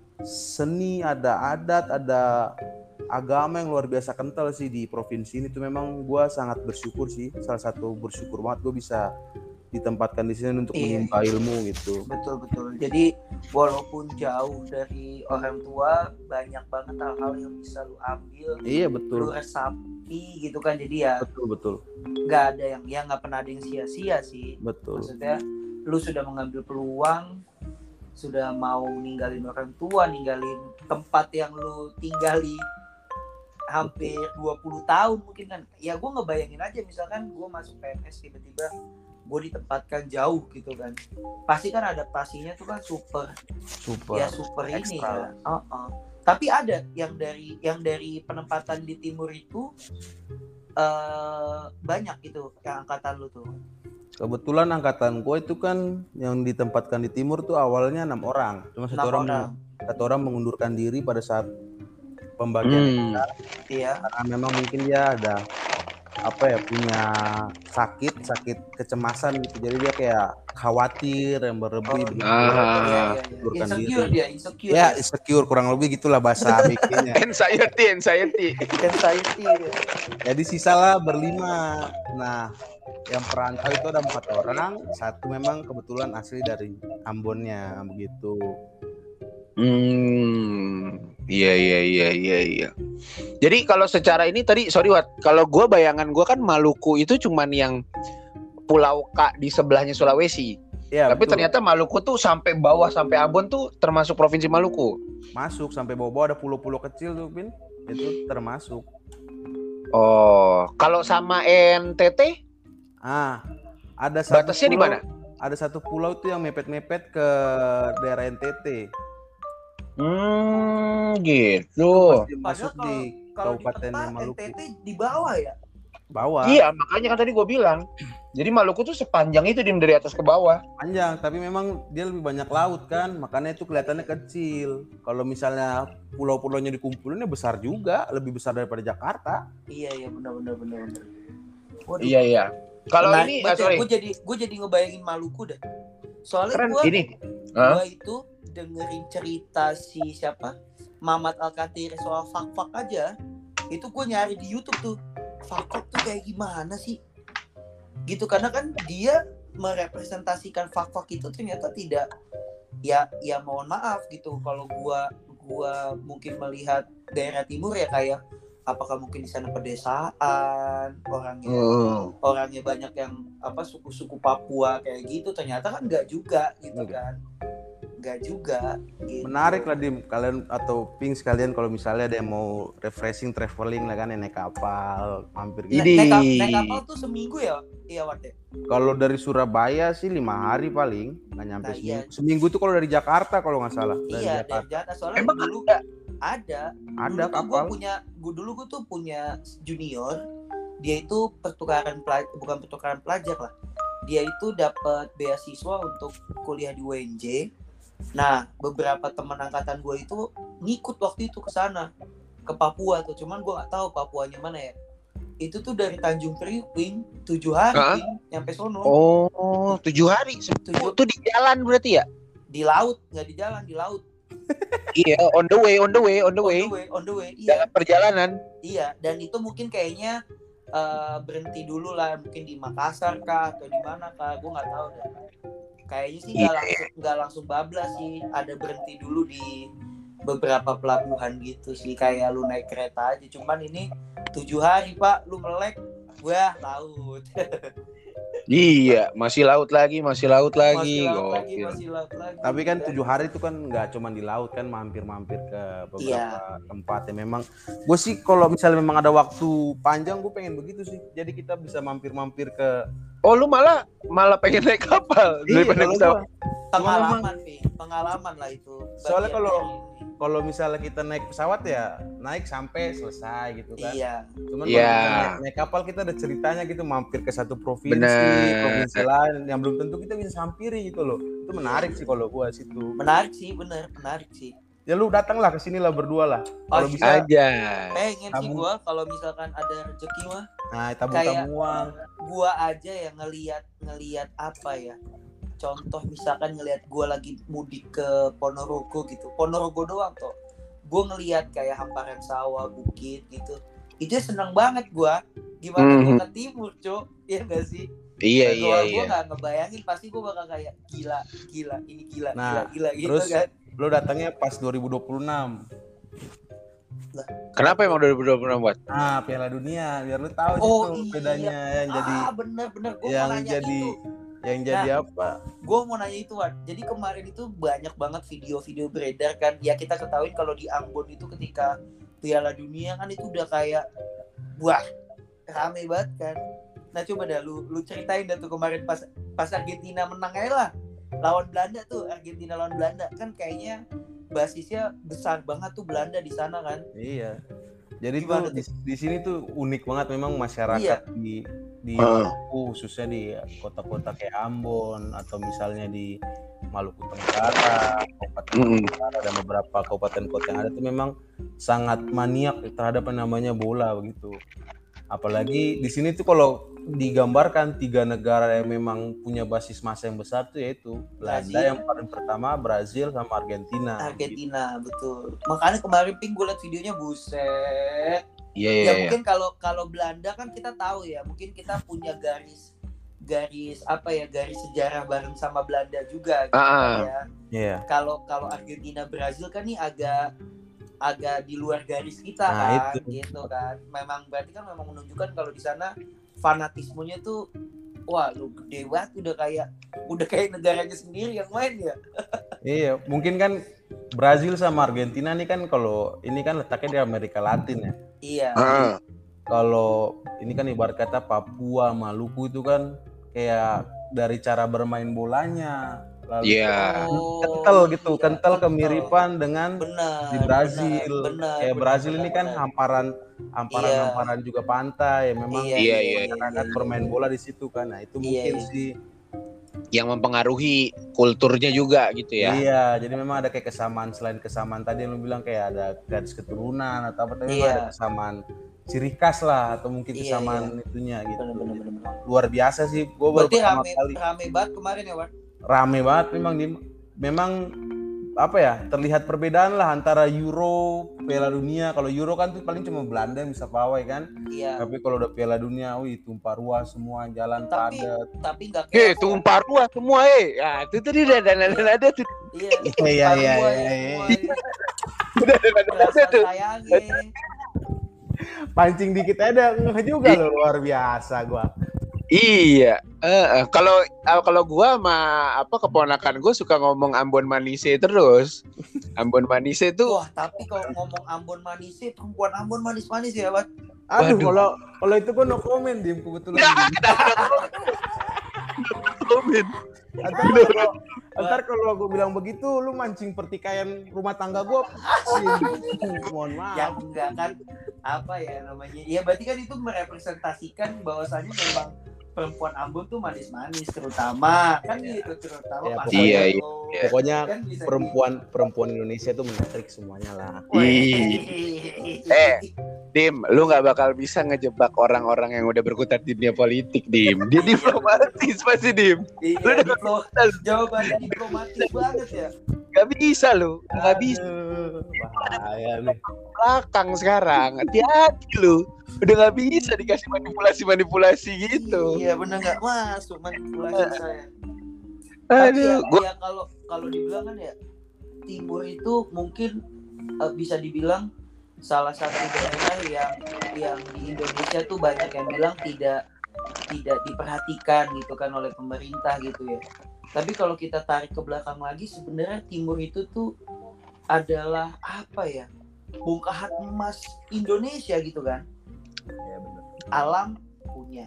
seni, ada adat, ada agama yang luar biasa kental sih di provinsi ini. Itu memang gue sangat bersyukur sih, salah satu bersyukur banget gue bisa ditempatkan di sini untuk menimba ilmu gitu. Betul. Jadi walaupun jauh dari orang tua, banyak banget hal-hal yang bisa lu ambil. Iya, betul. Lu resapi gitu kan, jadi ya. Betul. Nggak ada yang nggak pernah ada yang sia-sia sih. Betul. Maksudnya lu sudah mengambil peluang, sudah mau ninggalin orang tua, ninggalin tempat yang lu tinggali hampir 20 tahun mungkin kan. Ya gue ngebayangin aja, misalkan gue masuk PNS tiba-tiba gue ditempatkan jauh gitu kan, pasti kan adaptasinya tuh kan super ini ya. Tapi ada yang dari penempatan di timur itu banyak gitu yang angkatan lu tuh. Kebetulan angkatan gue itu kan yang ditempatkan di timur tuh awalnya 6 orang, cuma satu orang mengundurkan diri pada saat pembagian. Iya. Karena memang mungkin dia ada punya sakit kecemasan gitu, jadi dia kayak khawatir yang berlebih, insecure kurang lebih gitulah bahasa bikinnya. anxiety. Jadi sisalah berlima. Nah, yang perantau itu ada 4 orang, satu memang kebetulan asli dari Ambonnya begitu. Iya. Jadi kalau secara ini tadi, sorry Wat, kalau gue bayangan gue kan Maluku itu cuman yang Pulau K di sebelahnya Sulawesi. Ya, tapi betul. Ternyata Maluku tuh sampai bawah, sampai Ambon tuh termasuk provinsi Maluku. Masuk sampai bawah-bawah, ada pulau-pulau kecil tuh, Pin. Itu termasuk. Oh, kalau sama NTT? Ada satu batasnya di mana? Ada satu pulau tuh yang mepet-mepet ke daerah NTT. Gitu. Masuk di Kabupaten Maluku. NTT di bawah ya? Bawah. Iya, makanya kan tadi gue bilang. Jadi Maluku tuh sepanjang itu dari atas ke bawah. Panjang, tapi memang dia lebih banyak laut kan, makanya itu kelihatannya kecil. Kalau misalnya pulau-pulaunya dikumpulin besar juga, lebih besar daripada Jakarta. Iya, benar. Waduh. Iya. Kalau ini gue jadi ngebayangin Maluku deh. Soalnya gue itu dengerin cerita si siapa Mamat Al-Kathir soal fak-fak aja, itu gue nyari di YouTube tuh, fak-fak tuh kayak gimana sih gitu, karena kan dia merepresentasikan fak-fak itu ternyata tidak ya mohon maaf gitu, kalau gue mungkin melihat daerah timur ya kayak apakah mungkin di sana pedesaan, orangnya banyak yang suku-suku Papua kayak gitu, ternyata kan enggak juga gitu kan. Enggak juga gitu. Menarik lah Dim, kalian atau Pink sekalian kalau misalnya ada yang mau refreshing traveling lah kan, naik kapal mampir gitu. Naik kapal tuh seminggu ya? Iya Wate. Kalau dari Surabaya sih 5 hari paling, nggak nyampe seminggu. Seminggu tuh kalau dari Jakarta kalau nggak salah. Iya, dari Jakarta. Soalnya emang dulu ada kapal. Gue tuh punya junior, dia itu bukan pertukaran pelajar lah. Dia itu dapat beasiswa untuk kuliah di UNJ. Nah, beberapa teman angkatan gue itu ngikut waktu itu ke sana, ke Papua tuh. Cuman gue nggak tahu Papuanya mana ya. Itu tuh dari Tanjung Priuk, Ping. 7 hari, Hah? Ping, nyampe sono. Oh, 7 hari. 7 Itu di jalan berarti ya? di laut, nggak di jalan, di laut. Iya, on the way. On the way, iya. Dalam perjalanan. Iya, dan itu mungkin kayaknya berhenti dulu lah, mungkin di Makassar kah atau di mana kah, gue nggak tahu deh. Kayaknya sih nggak langsung bablas sih, ada berhenti dulu di beberapa pelabuhan gitu sih, kayak lu naik kereta aja. Cuman ini 7 hari Pak, lu melek, wah laut. Iya, masih laut lagi. Masih laut lagi. Tapi kan 7 hari itu kan nggak cuma di laut kan, mampir-mampir ke beberapa tempat ya. Memang gue sih kalau misalnya memang ada waktu panjang gue pengen begitu sih. Jadi kita bisa mampir-mampir ke. Oh, lu malah pengen naik kapal daripada pesawat. Pengalaman lah itu. Soalnya kalau misalnya kita naik pesawat ya naik sampai selesai gitu kan. Iya. Cuman kalau kita naik kapal kita ada ceritanya gitu, mampir ke satu provinsi lain yang belum tentu kita bisa sampiri gitu loh. Itu menarik sih kalau gua situ. Menarik sih. Ya lu datanglah ke sini lah berdua lah. Kalau bisa aja. Pengen sih gua kalau misalkan ada rezeki mah. Nah, tabung uang. Gua aja yang ngelihat apa ya? Contoh misalkan ngelihat gue lagi mudik ke Ponorogo gitu, Ponorogo doang tuh, gue ngelihat kayak hamparan sawah, bukit gitu, itu seneng banget gue. Gimana gue ke timur, Cok? Iya gak sih? Iya. Gue gak ngebayangin, pasti gue bakal kayak gila, ini gila, gila gitu terus, kan. Lo datangnya pas 2026. Kenapa emang 2026 buat? Piala Dunia, biar lu tahu itu bedanya yang jadi. Bener, gue yang mau nanya jadi itu. Yang jadi apa? Gue mau nanya itu, Wan. Jadi kemarin itu banyak banget video-video beredar kan. Ya kita ketahui kalau di Ambon itu ketika Piala Dunia kan itu udah kayak wah, rame banget kan. Nah coba dah lu ceritain dah tuh kemarin pas Argentina menang aja lah. Lawan Belanda tuh, Argentina lawan Belanda kan kayaknya basisnya besar banget tuh Belanda di sana kan. Iya. Jadi tuh di sini tuh unik banget memang masyarakat di Maluku, khususnya di kota-kota kayak Ambon atau misalnya di Maluku Tenggara, Kabupaten Tenggara dan beberapa kabupaten kota yang ada itu memang sangat maniak terhadap yang namanya bola begitu. Apalagi di sini tuh kalau digambarkan 3 negara yang memang punya basis massa yang besar tuh yaitu Belanda yang paling pertama, Brazil sama Argentina. Gitu. Betul. Makanya kemarin Ping gue liat videonya buset. Iya. Mungkin kalau Belanda kan kita tahu ya, mungkin kita punya garis sejarah bareng sama Belanda juga gitu ya. Iya. Kalau Argentina Brazil kan nih agak di luar garis kita kan, gitu kan. Memang berarti kan memang menunjukkan kalau di sana fanatismenya tuh wah lu gede banget, udah kayak negaranya sendiri yang main ya. Iya, mungkin kan Brazil sama Argentina nih kan kalau ini kan letaknya di Amerika Latin ya. Iya. Kalau ini kan ibarat kata Papua, Maluku itu kan kayak dari cara bermain bolanya, lalu kental kemiripan dengan di Brazil. Kayak Brazil ini kan hamparan juga pantai, memang masyarakat bermain bola di situ kan. Nah, itu mungkin sih yang mempengaruhi kulturnya juga gitu ya. Iya, jadi memang ada kayak kesamaan, selain kesamaan tadi yang lu bilang kayak ada garis keturunan atau apa, tapi ada kesamaan ciri khas lah atau mungkin kesamaan itunya gitu. Bener. Luar biasa sih. Gua baru pertama kali. Rame banget kemarin ya, Wan. Rame banget memang apa ya, terlihat perbedaan lah antara Euro, Piala Dunia. Kalau Euro kan tuh paling cuma Belanda yang bisa pawai kan. Iya. Tapi kalau udah Piala Dunia, tumpah ruah semua, jalan padat. Tapi enggak kayak tumpah ruah semua Ya, itu tadi ada tuh. Iya. Udah ada tuh. Pancing dikit ada juga loh, luar biasa gua. Iya, kalau gua sama keponakan gua suka ngomong Ambon Manise terus. Ambon Manise tuh. Wah, tapi kalau ngomong Ambon Manise, perempuan Ambon manis-manis ya, Pak. Aduh, kalau itu gua no comment, Dim, kebetulan. Komen. Ntar kalau gue bilang begitu, lu mancing pertikaian rumah tangga gue. Mohon maaf. Ya enggak kan, apa ya namanya? Ya berarti kan itu merepresentasikan bahwasannya memang perempuan Ambon tuh manis-manis terutama kan gitu terutama Ya, pas Iya, Ambon. iya. Pokoknya Kan bisa perempuan Indonesia tuh menarik semuanya lah. Dim, lu nggak bakal bisa ngejebak orang-orang yang udah berkutat di dunia politik, Dim. Dia diplomatis pasti, Dim. Iya, jawabannya diplomatis banget ya. Gak bisa lu, nggak bisa. Bahaya nih. Belakang sekarang, hati-hati lu. Udah nggak bisa dikasih manipulasi gitu. Iya, benar nggak masuk manipulasi saya. Tapi Aduh, ya kalau dibilang kan ya Timur itu mungkin bisa dibilang salah satu daerah yang di Indonesia tuh banyak yang bilang tidak diperhatikan gitu kan oleh pemerintah gitu ya. Tapi kalau kita tarik ke belakang lagi sebenarnya Timur itu tuh adalah apa ya? Bongkahan emas Indonesia gitu kan. Ya benar. Alam punya.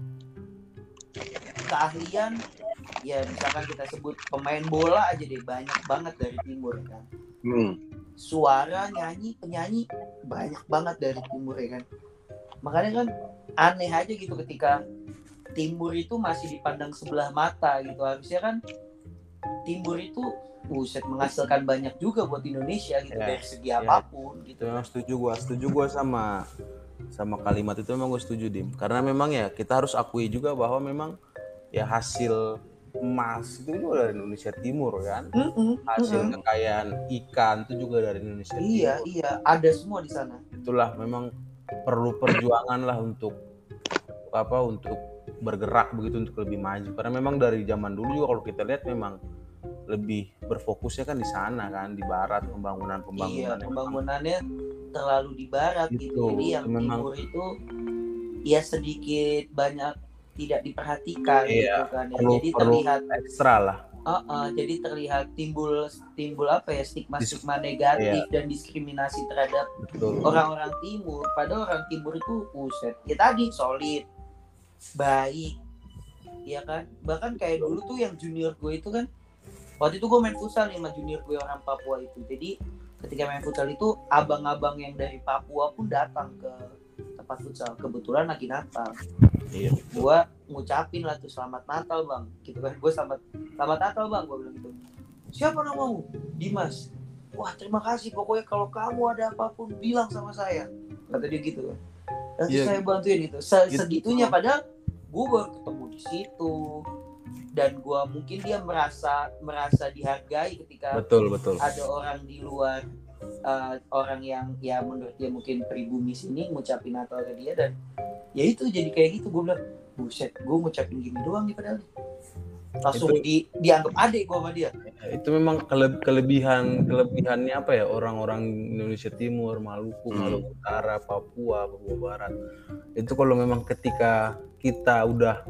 Keahlian ya misalkan kita sebut pemain bola aja deh banyak banget dari Timur kan. Suara penyanyi banyak banget dari Timur ya kan. Makanya kan aneh aja gitu ketika Timur itu masih dipandang sebelah mata gitu. Harusnya kan Timur itu menghasilkan banyak juga buat Indonesia gitu dari segi apapun gitu. Memang setuju gua sama kalimat itu, memang gue setuju Dim. Karena memang ya kita harus akui juga bahwa memang ya hasil emas itu juga dari Indonesia Timur kan. Hasil kekayaan ikan itu juga dari Indonesia Timur. Iya, ada semua di sana. Itulah memang perlu perjuangan lah untuk bergerak begitu untuk lebih maju. Karena memang dari zaman dulu juga kalau kita lihat memang lebih berfokusnya kan di sana kan, di barat pembangunan. Iya, pembangunannya terlalu di barat gitu. Jadi yang Timur itu ya sedikit banyak tidak diperhatikan gitu kan ya. Jadi terlihat ekstra lah. Jadi terlihat timbul apa ya stigma negatif dan diskriminasi terhadap orang-orang Timur. Padahal orang Timur itu ya tadi solid, baik, ya kan. Bahkan kayak dulu tuh yang junior gue itu kan, waktu itu gue main futsal nih sama junior gue orang Papua itu. Jadi ketika main futsal itu abang-abang yang dari Papua pun datang ke tempat futsal. Kebetulan lagi Natal. Iya. Gue ngucapin lah tuh selamat Natal bang, gitu kan. Gue selamat Natal bang, gue bilang gitu. Siapa namamu? Dimas. Wah terima kasih, pokoknya kalau kamu ada apapun bilang sama saya, kata dia gitu kan. Nanti saya bantuin gitu. Segitunya padahal gue baru ketemu di situ dan gue mungkin dia merasa dihargai ketika betul ada orang di luar, orang yang ya menurut dia mungkin pribumi sini ngucapin Natal ke dia, dan ya itu jadi kayak gitu. Gue bilang buset, gue ngucapin gini doang nih padahal langsung dianggap adik gue sama dia. Itu memang kelebihannya apa ya, orang-orang Indonesia Timur, Maluku Utara, Papua Barat. Itu kalau memang ketika kita udah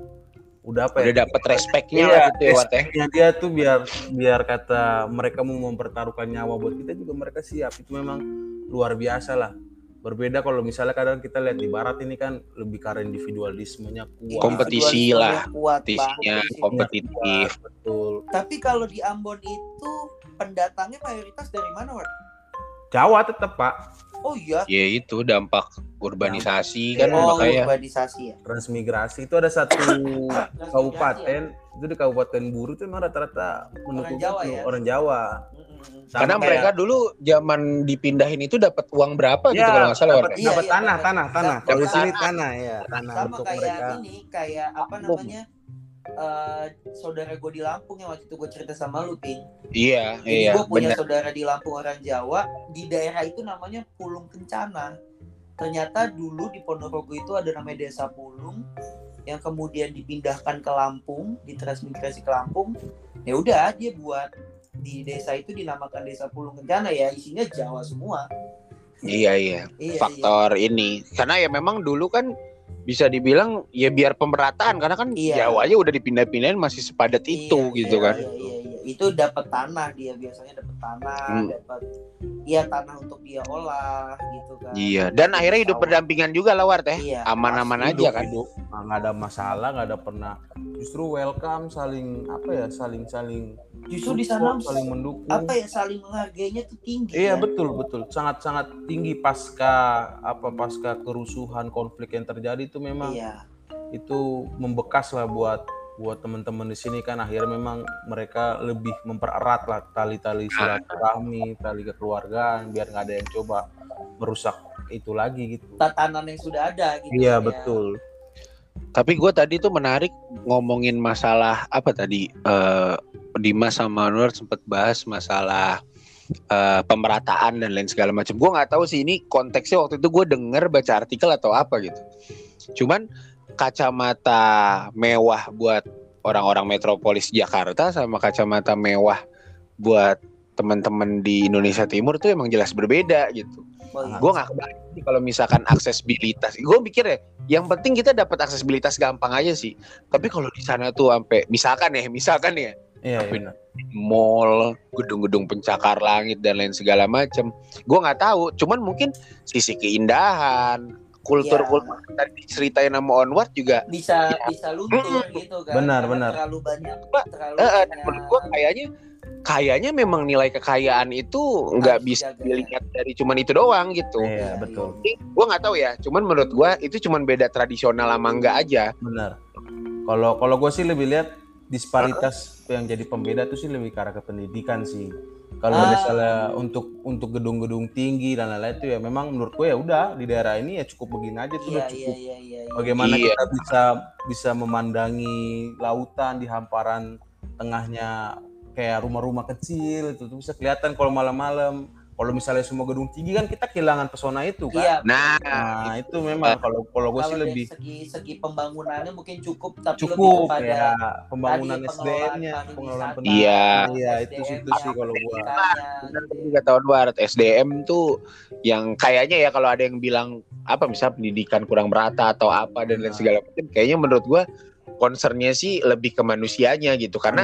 dapat respeknya lah gitu ya, Wat ya. Dia tuh biar kata mereka mau mempertaruhkan nyawa buat kita juga mereka siap. Itu memang luar biasa lah. Berbeda kalau misalnya kadang kita lihat di barat ini kan lebih karena individualismenya kuat. Kompetisi lah. Kompetisinya kompetitif. Betul. Tapi kalau di Ambon itu pendatangnya mayoritas dari mana, Wat? Jawa tetap, Pak. Oh iya. Ya itu dampak urbanisasi kan makanya. Urbanisasi ya. Transmigrasi itu ada satu kabupaten, itu di Kabupaten Buru itu memang rata-rata orang Jawa ya. Orang Jawa. Karena mereka dulu zaman dipindahin itu dapat uang berapa gitu kalau nggak salah. Dapat tanah. Kalau di sini tanah ya, tanah sama untuk kayak mereka. Kayak apa namanya? Saudara gue di Lampung yang waktu itu gue cerita sama lu, Ping. Iya. Gue punya saudara di Lampung orang Jawa, di daerah itu namanya Pulung Kencana. Ternyata dulu di Ponorogo itu ada namanya Desa Pulung yang kemudian dipindahkan ke Lampung, ditransmigrasi ke Lampung. Ya udah, dia buat di desa itu dinamakan Desa Pulung Kencana, ya isinya Jawa semua. Iya. Faktor ini karena ya memang dulu kan bisa dibilang ya biar pemerataan, karena kan Jawa aja udah dipindah-pindahin masih sepadat itu gitu kan. Iya. Itu dapat tanah, dia biasanya dapat tanah, dapat tanah untuk dia olah gitu kan. Iya, dan akhirnya hidup berdampingan juga lah, Wart ya. Aman-aman aja kan. Nggak ada masalah, nggak ada pernah, justru welcome, saling justru di sana saling mendukung. Saling menghargainya tuh tinggi. Iya, kan? betul. Sangat tinggi pasca kerusuhan, konflik yang terjadi itu memang itu membekas lah buat teman-teman di sini kan. Akhirnya memang mereka lebih mempererat lah tali-tali silaturahmi, tali kekeluargaan, biar nggak ada yang coba merusak itu lagi gitu. Tatanan yang sudah ada gitu. Iya kan, betul. Tapi gue tadi tuh menarik ngomongin masalah apa tadi, Dimas sama Anwar sempat bahas masalah pemerataan dan lain segala macam. Gue nggak tahu sih ini konteksnya, waktu itu gue denger baca artikel atau apa gitu. Cuman kacamata mewah buat orang-orang metropolis Jakarta sama kacamata mewah buat teman-teman di Indonesia Timur tuh emang jelas berbeda gitu. Oh, iya. Gue nggak kebayang sih kalau misalkan aksesibilitas. Gue mikir ya, yang penting kita dapat aksesibilitas gampang aja sih. Tapi kalau di sana tuh sampai misalkan ya, Iya, benar. mall, gedung-gedung pencakar langit dan lain segala macam. Gue nggak tahu. Cuman mungkin sisi keindahan, kultur tadi diceritain sama Onward juga bisa luntur gitu kan. Benar. Terlalu banyak. menurut gue kayaknya memang nilai kekayaan itu nggak bisa dilihat dari cuman itu doang gitu. Iya, betul. Gue nggak tahu ya, cuman menurut gue itu cuman beda tradisional sama enggak aja. Benar. Kalau gue sih lebih lihat disparitas yang jadi pembeda tuh sih lebih ke arah ke pendidikan sih. Kalau misalnya untuk gedung-gedung tinggi dan lain-lain itu ya memang menurut gue ya udah di daerah ini ya cukup begini aja tuh udah cukup. Bagaimana kita bisa memandangi lautan di hamparan tengahnya kayak rumah-rumah kecil itu tuh bisa kelihatan kalau malam-malam. Kalau misalnya semua gedung tinggi kan kita kehilangan pesona itu kan. Iya, nah itu memang kalau gue sih lebih segi pembangunannya mungkin cukup, tapi cukup lebih kepada ya pembangunan SDM-nya, pengelolaan itu sih kalau gue. Juga tahun barat SDM tuh yang kayaknya ya kalau ada yang bilang apa misalnya pendidikan kurang merata atau apa dan lain segala macam, kayaknya menurut gue concernnya sih lebih ke manusianya gitu karena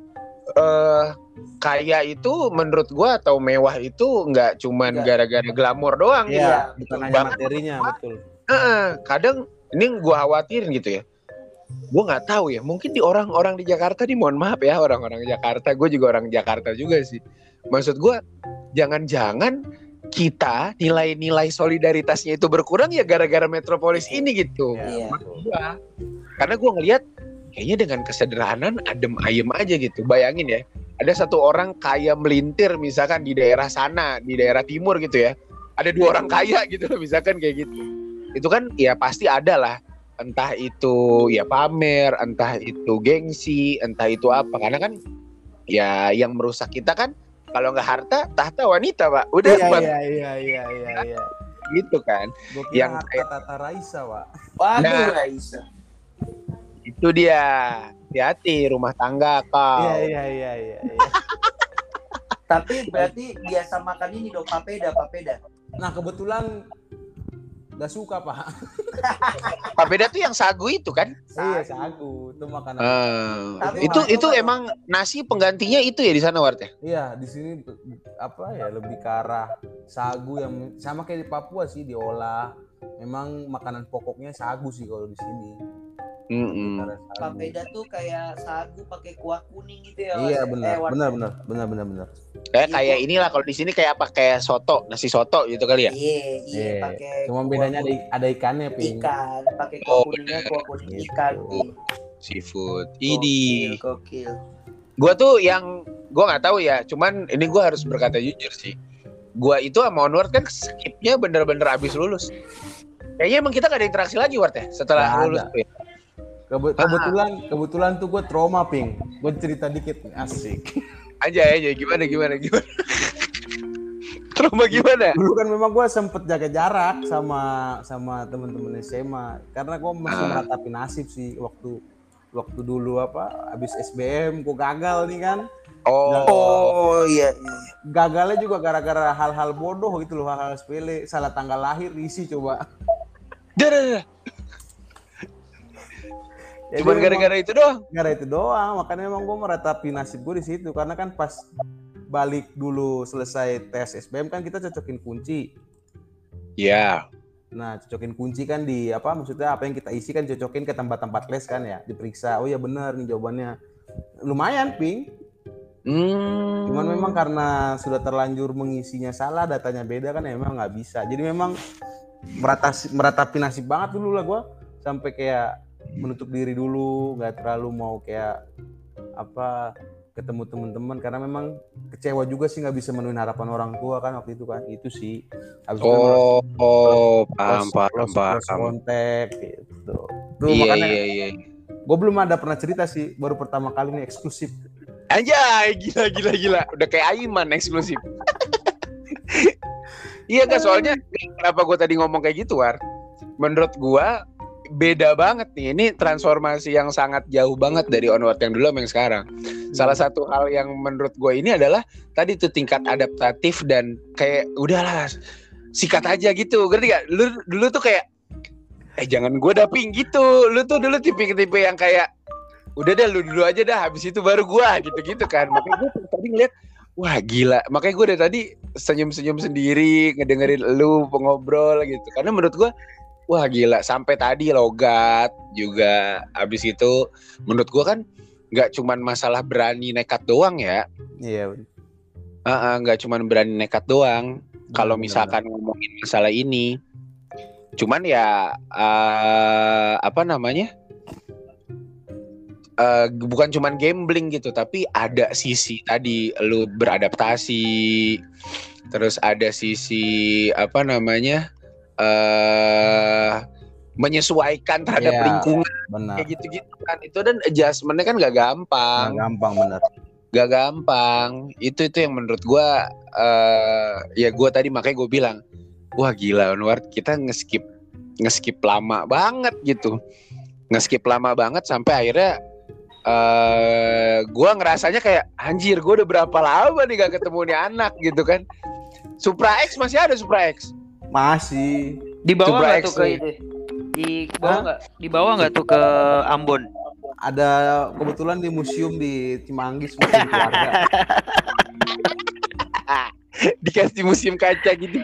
kaya itu menurut gua atau mewah itu nggak cuman gara-gara glamor doang gitu. Bukan hanya materinya, betul. Kadang ini gua khawatirin gitu ya. Gua nggak tahu ya, mungkin di orang-orang di Jakarta nih, mohon maaf ya orang-orang Jakarta, gue juga orang Jakarta juga sih. Maksud gua jangan-jangan kita nilai-nilai solidaritasnya itu berkurang ya gara-gara metropolis ini gitu. Karena gua ngelihat kayaknya dengan kesederhanaan adem ayem aja gitu. Bayangin ya, ada satu orang kaya melintir misalkan di daerah sana, di daerah timur gitu ya. Ada dua orang kaya gitu loh misalkan kayak gitu. Itu kan ya pasti ada lah. Entah itu ya pamer, entah itu gengsi, entah itu apa. Karena kan ya yang merusak kita kan kalau nggak harta, tahta wanita, Pak. Udah Iya. Gitu kan. Yang kayak Tata Raisa, Pak. Waduh, Raisa. Itu dia, hati-hati rumah tangga kau. Iya. Tapi berarti biasa makan ini dong, papeda. Nah kebetulan gak suka Pak. Papeda tuh yang sagu itu kan? Iya sagu, itu makanan. Itu emang nasi penggantinya itu ya di sana Wart ya? Iya di sini apa ya lebih ke arah sagu yang sama kayak di Papua sih diolah. Memang makanan pokoknya sagu sih kalau di sini. Papeda tuh kayak sagu pakai kuah kuning gitu ya. Iya benar. Kayak inilah kalau di sini kayak apa, kayak soto, nasi soto gitu kali ya. Iya pakai. Cuma bedanya ada ikannya, Ping. Ikan, pakai kuah kuningnya kuah kuning ikan. Seafood. Ini. Gokil. Gua tuh gua nggak tahu ya, cuman ini gua harus berkata jujur sih. Gua itu sama Onward kan skipnya bener-bener abis lulus. Kayaknya emang kita gak ada interaksi lagi Wart ya setelah lulus tuh ya. Kebetulan tuh gue trauma Ping. Gue cerita dikit asik. Aja gimana. Trauma gimana? Dulu kan memang gue sempet jaga jarak sama teman-teman SMA karena gue masih meratapi nasib sih waktu dulu abis SBM gue gagal nih kan. Iya. Gagalnya juga gara-gara hal-hal bodoh gitu loh, hal-hal sepele, salah tanggal lahir isi coba. Cuman gara-gara itu doang. Gara itu doang, makanya memang gue meratapi nasib gue di situ karena kan pas balik dulu selesai tes SBM kan kita cocokin kunci. Iya. Nah, cocokin kunci kan maksudnya apa yang kita isi kan cocokin ke tempat-tempat les kan ya, diperiksa. Oh ya benar nih jawabannya. Lumayan, Ping. Cuman memang karena sudah terlanjur mengisinya salah, datanya beda kan ya memang nggak bisa. Jadi memang meratapi nasib banget dulu lah gue sampai kayak menutup diri dulu, nggak terlalu mau kayak apa ketemu teman-teman karena memang kecewa juga sih nggak bisa menuhin harapan orang tua kan waktu itu kan itu sih. Habis itu Paham. close kontak gitu. Tuh Iya, makanya iya. gue belum ada pernah cerita sih, baru pertama kali nih eksklusif. Anjay, gila. Udah kayak Aiman eksklusif. Iya kan, soalnya kenapa gue tadi ngomong kayak gitu, War? Menurut gue beda banget nih. Ini transformasi yang sangat jauh banget dari Onward yang dulu sama yang sekarang. Salah satu hal yang menurut gue ini adalah tadi tuh tingkat adaptatif dan kayak udahlah sikat aja gitu. Ngerti gak? Dulu tuh kayak jangan gue daping gitu. Lu tuh dulu tipe-tipe yang kayak udah deh lu dulu aja dah, habis itu baru gue gitu-gitu kan. Makanya gue tadi ngeliat wah gila. Makanya gue dari tadi senyum-senyum sendiri ngedengerin lu ngobrol gitu. Karena menurut gue wah gila, sampai tadi logat juga. Abis itu menurut gue kan nggak cuman masalah berani nekat doang ya. Iya. Nggak cuman berani nekat doang. Kalau misalkan ngomongin masalah ini, cuman ya apa namanya? Bukan cuman gambling gitu, tapi ada sisi tadi lu beradaptasi, terus ada sisi apa namanya? Menyesuaikan terhadap lingkungan, benar. kayak gitu-gitu kan. Itu dan adjustmentnya kan gak gampang. Benar. Gak gampang. Itu yang menurut gue ya gue tadi makanya gue bilang wah gila Onward, kita ngeskip lama banget gitu. Ngeskip lama banget sampai akhirnya gue ngerasanya kayak anjir, gue udah berapa lama nih gak ketemu nih anak gitu kan. Supra X masih ada Supra X? Masih. Dibawa Supra nggak tuh ke itu? Dibawa nggak tuh ke Ambon? Ada kebetulan di museum di Cimanggis, museum keluarga. Dikasih museum kaca gitu.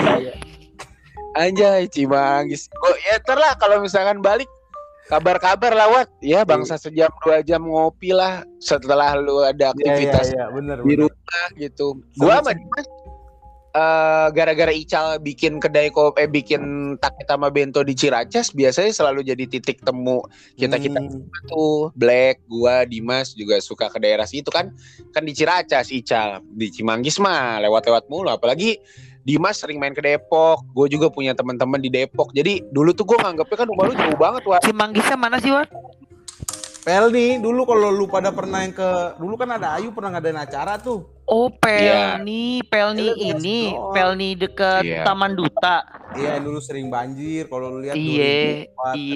Anjay, Cimanggis. Oh ya ntar lah kalau misalkan balik kabar-kabar lawat ya, bangsa sejam 2 jam ngopi lah setelah lu ada aktivitas bener. Di rumah gitu. Gua sama Dimas gara-gara Ical bikin kedai bikin Taketama Bento di Ciracas, biasanya selalu jadi titik temu kita tuh. Black, gua, Dimas juga suka ke daerah situ kan di Ciracas. Ical di Cimanggis mah lewat-lewat mulu, apalagi Dimas sering main ke Depok. Gue juga punya teman-teman di Depok. Jadi dulu tuh gue nganggepnya kan rumah lu jauh banget, Wak. Cimanggisnya mana sih, Wak? Pelni dulu, kalau lu pada pernah yang ke dulu kan ada Ayu pernah ngadain acara tuh. Oh, Pelni ini Pelni dekat Taman Duta. Iya, dulu sering banjir kalau lu lihat. Iya.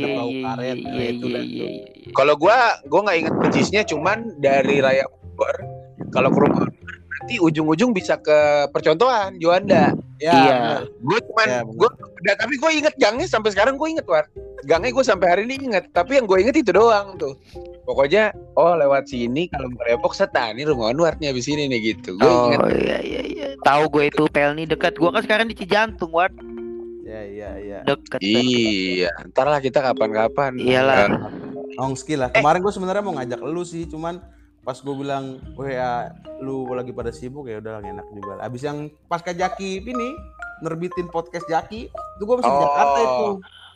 Kalau gua nggak inget persisnya, cuman dari Raya Bogor kalau ke rumah nanti ujung-ujung bisa ke Percontohan Juanda. Iya. Tapi gue inget gangnya sampai sekarang, gue inget War. Gangnya gue sampai hari ini inget. Tapi yang gue inget itu doang tuh. Pokoknya lewat sini kalau mau ke Depok nih rumah Onward-nya abis ini nih gitu. Gue inget. Iya. Tahu gue itu Pelni dekat. Gue kan sekarang di Cijantung, Ward. Iya. Dekat. Iya. Ntar lah kita kapan-kapan. Iyalah. Ongski lah. Kemarin gue sebenarnya mau ngajak lu sih, cuman pas gue bilang, ya lu lagi pada sibuk, ya udah enak juga. Abis yang pasca Jaki ini nerbitin podcast Jaki, itu gue masih di Jakarta itu.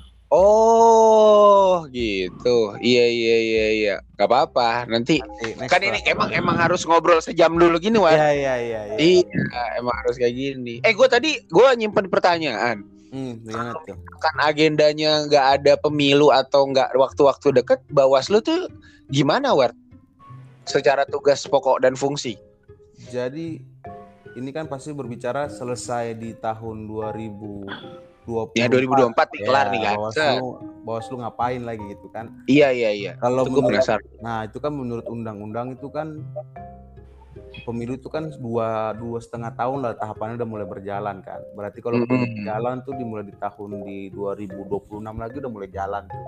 Oh gitu. Iya. Gak apa-apa. Nanti kan ini emang harus ngobrol sejam dulu gini, Wan. Iya. Iya, emang harus kayak gini. Gue nyimpen pertanyaan. Gimana tuh? Kan agendanya nggak ada pemilu atau nggak waktu-waktu deket, Bawaslu tuh gimana, War? Secara tugas pokok dan fungsi. Jadi ini kan pasti berbicara selesai di tahun 2024. Ya 2024 kelar nih kan. Bawaslu ngapain lagi gitu kan? Iya. Kalau gue penasaran. Nah itu kan menurut undang-undang itu kan pemilu itu kan 2,5 tahun lah tahapannya udah mulai berjalan kan. Berarti kalau berjalan tuh dimulai di tahun 2026 lagi udah mulai jalan tuh.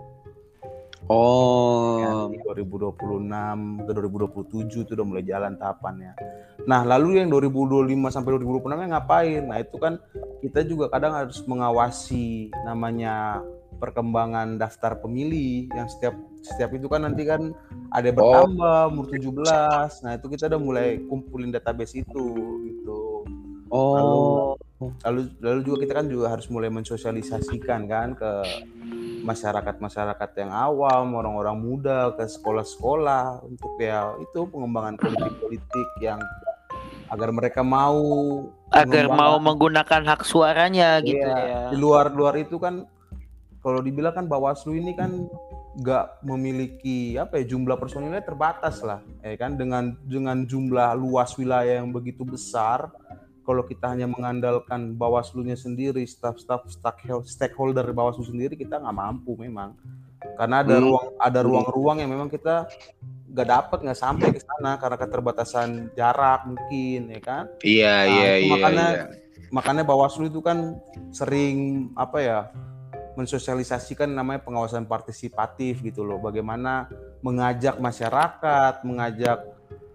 Oh, 2026 ke 2027 itu udah mulai jalan tahapannya. Nah, lalu yang 2025 sampai 2026 ngapain? Nah, itu kan kita juga kadang harus mengawasi namanya perkembangan daftar pemilih yang setiap itu kan nanti kan ada bertambah umur 17. Nah, itu kita udah mulai kumpulin database itu gitu. Lalu juga kita kan juga harus mulai mensosialisasikan kan ke masyarakat yang awam, orang-orang muda ke sekolah-sekolah untuk ya itu pengembangan politik-politik yang agar mereka mau menggunakan hak suaranya gitu ya. Di luar itu kan kalau dibilang kan Bawaslu ini kan nggak memiliki jumlah personilnya terbatas lah, kan dengan jumlah luas wilayah yang begitu besar. Kalau kita hanya mengandalkan Bawaslu-nya sendiri, stakeholder Bawaslu sendiri, kita nggak mampu memang. Karena ada ruang-ruang yang memang kita nggak sampai ke sana karena keterbatasan jarak mungkin, ya kan? Makanya Bawaslu itu kan sering mensosialisasikan namanya pengawasan partisipatif gitu loh. Bagaimana mengajak masyarakat, mengajak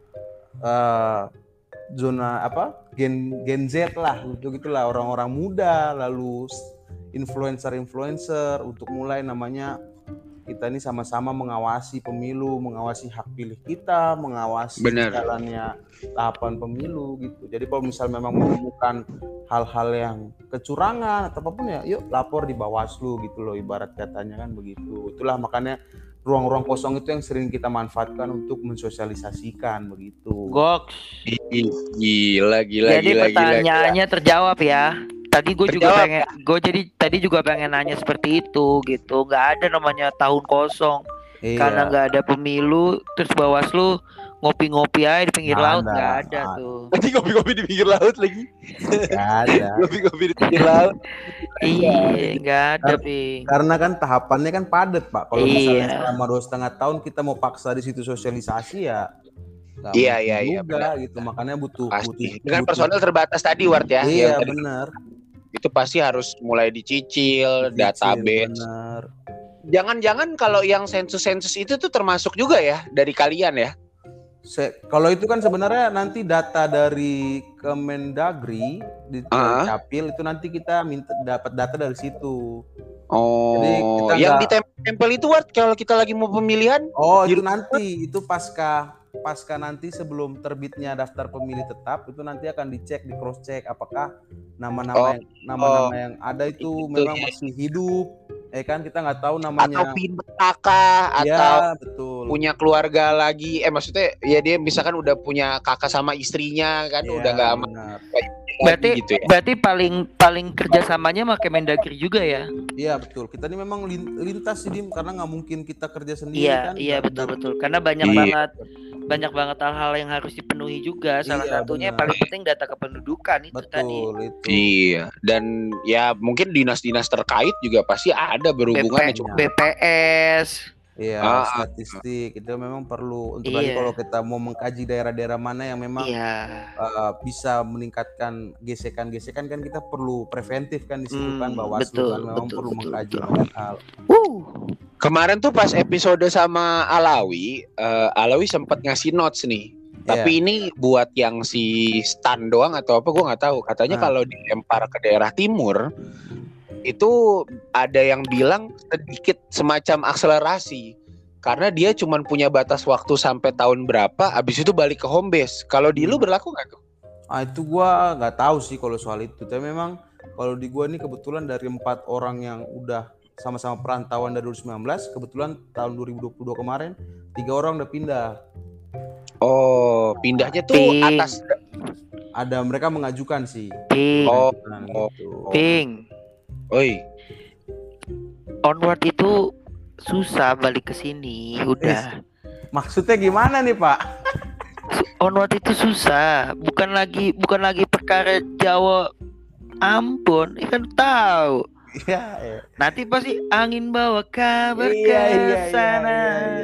Gen Z lah, gitulah orang-orang muda, lalu influencer untuk mulai namanya kita ini sama-sama mengawasi pemilu, mengawasi hak pilih kita, mengawasi jalannya tahapan pemilu gitu. Jadi kalau misal memang menemukan hal-hal yang kecurangan atau apapun ya, yuk lapor di Bawaslu gitu loh, ibarat katanya kan begitu. Itulah makanya ruang-ruang kosong itu yang sering kita manfaatkan untuk mensosialisasikan begitu. Goks. Gila. Jadi pertanyaannya terjawab ya. Tadi tadi juga pengen nanya seperti itu gitu. Gak ada namanya tahun kosong. Karena gak ada pemilu, terus Bawaslu ngopi-ngopi aja di pinggir laut, nggak ada tuh. Nanti ngopi-ngopi di pinggir laut lagi. Nggak ada. Ngopi-ngopi di pinggir laut. Iya, nggak ada, Ping. Karena kan tahapannya kan padat, Pak. Kalau misalnya selama 2,5 tahun kita mau paksa di situ sosialisasi ya. Iya, benar. Gitu. Makanya butuh. Dengan personel terbatas tadi, Ward ya. Iya, benar. Itu pasti harus mulai dicicil database. Benar. Jangan-jangan kalau yang sensus-sensus itu tuh termasuk juga ya dari kalian ya? Kalau itu kan sebenarnya nanti data dari Kemendagri di Capil itu nanti kita dapat data dari situ. Jadi kita yang ditempel itu Ward kalau kita lagi mau pemilihan? Itu nanti itu pasca nanti sebelum terbitnya daftar pemilih tetap itu nanti akan dicek, di cross check apakah nama-nama yang ada itu memang masih hidup. Kan kita nggak tahu namanya atau pindah kakak atau betul. Punya keluarga lagi, maksudnya ya dia misalkan udah punya kakak sama istrinya kan udah nggak aman. Berarti paling kerjasamanya sama Kemendagri juga ya? Iya betul. Kita ini memang lintas sih karena nggak mungkin kita kerja sendiri kan. Iya betul. Karena banyak banget hal-hal yang harus dipenuhi juga. Salah satunya paling penting data kependudukan itu tadi. Itu. Iya. Dan ya mungkin dinas-dinas terkait juga pasti ada berhubungan BPS. Iya, statistik itu memang perlu untuk tadi kalau kita mau mengkaji daerah-daerah mana yang memang bisa meningkatkan gesekan kan kita perlu preventif kan di situ kan Bawaslu kan memang perlu mengkaji banyak hal. Kemarin tuh pas episode sama Alawi sempat ngasih notes nih. Tapi ini buat yang si Stan doang atau apa gue nggak tahu. Katanya kalau dilempar ke daerah timur itu ada yang bilang sedikit semacam akselerasi karena dia cuma punya batas waktu sampai tahun berapa, abis itu balik ke home base. Kalau di lu berlaku nggak tuh? Itu gua nggak tahu sih kalau soal itu. Tapi memang kalau di gua nih kebetulan dari 4 orang yang udah sama-sama perantauan dari 2019, kebetulan tahun 2022 kemarin 3 orang udah pindah. Pindahnya tuh atas ada mereka mengajukan sih. Ping. Oi. Onward itu susah balik ke sini, udah. Maksudnya gimana nih, Pak? Onward itu susah, bukan lagi perkara Jawa Ambon, kan tahu. Iya. Nanti pasti angin bawa kabar ke sana.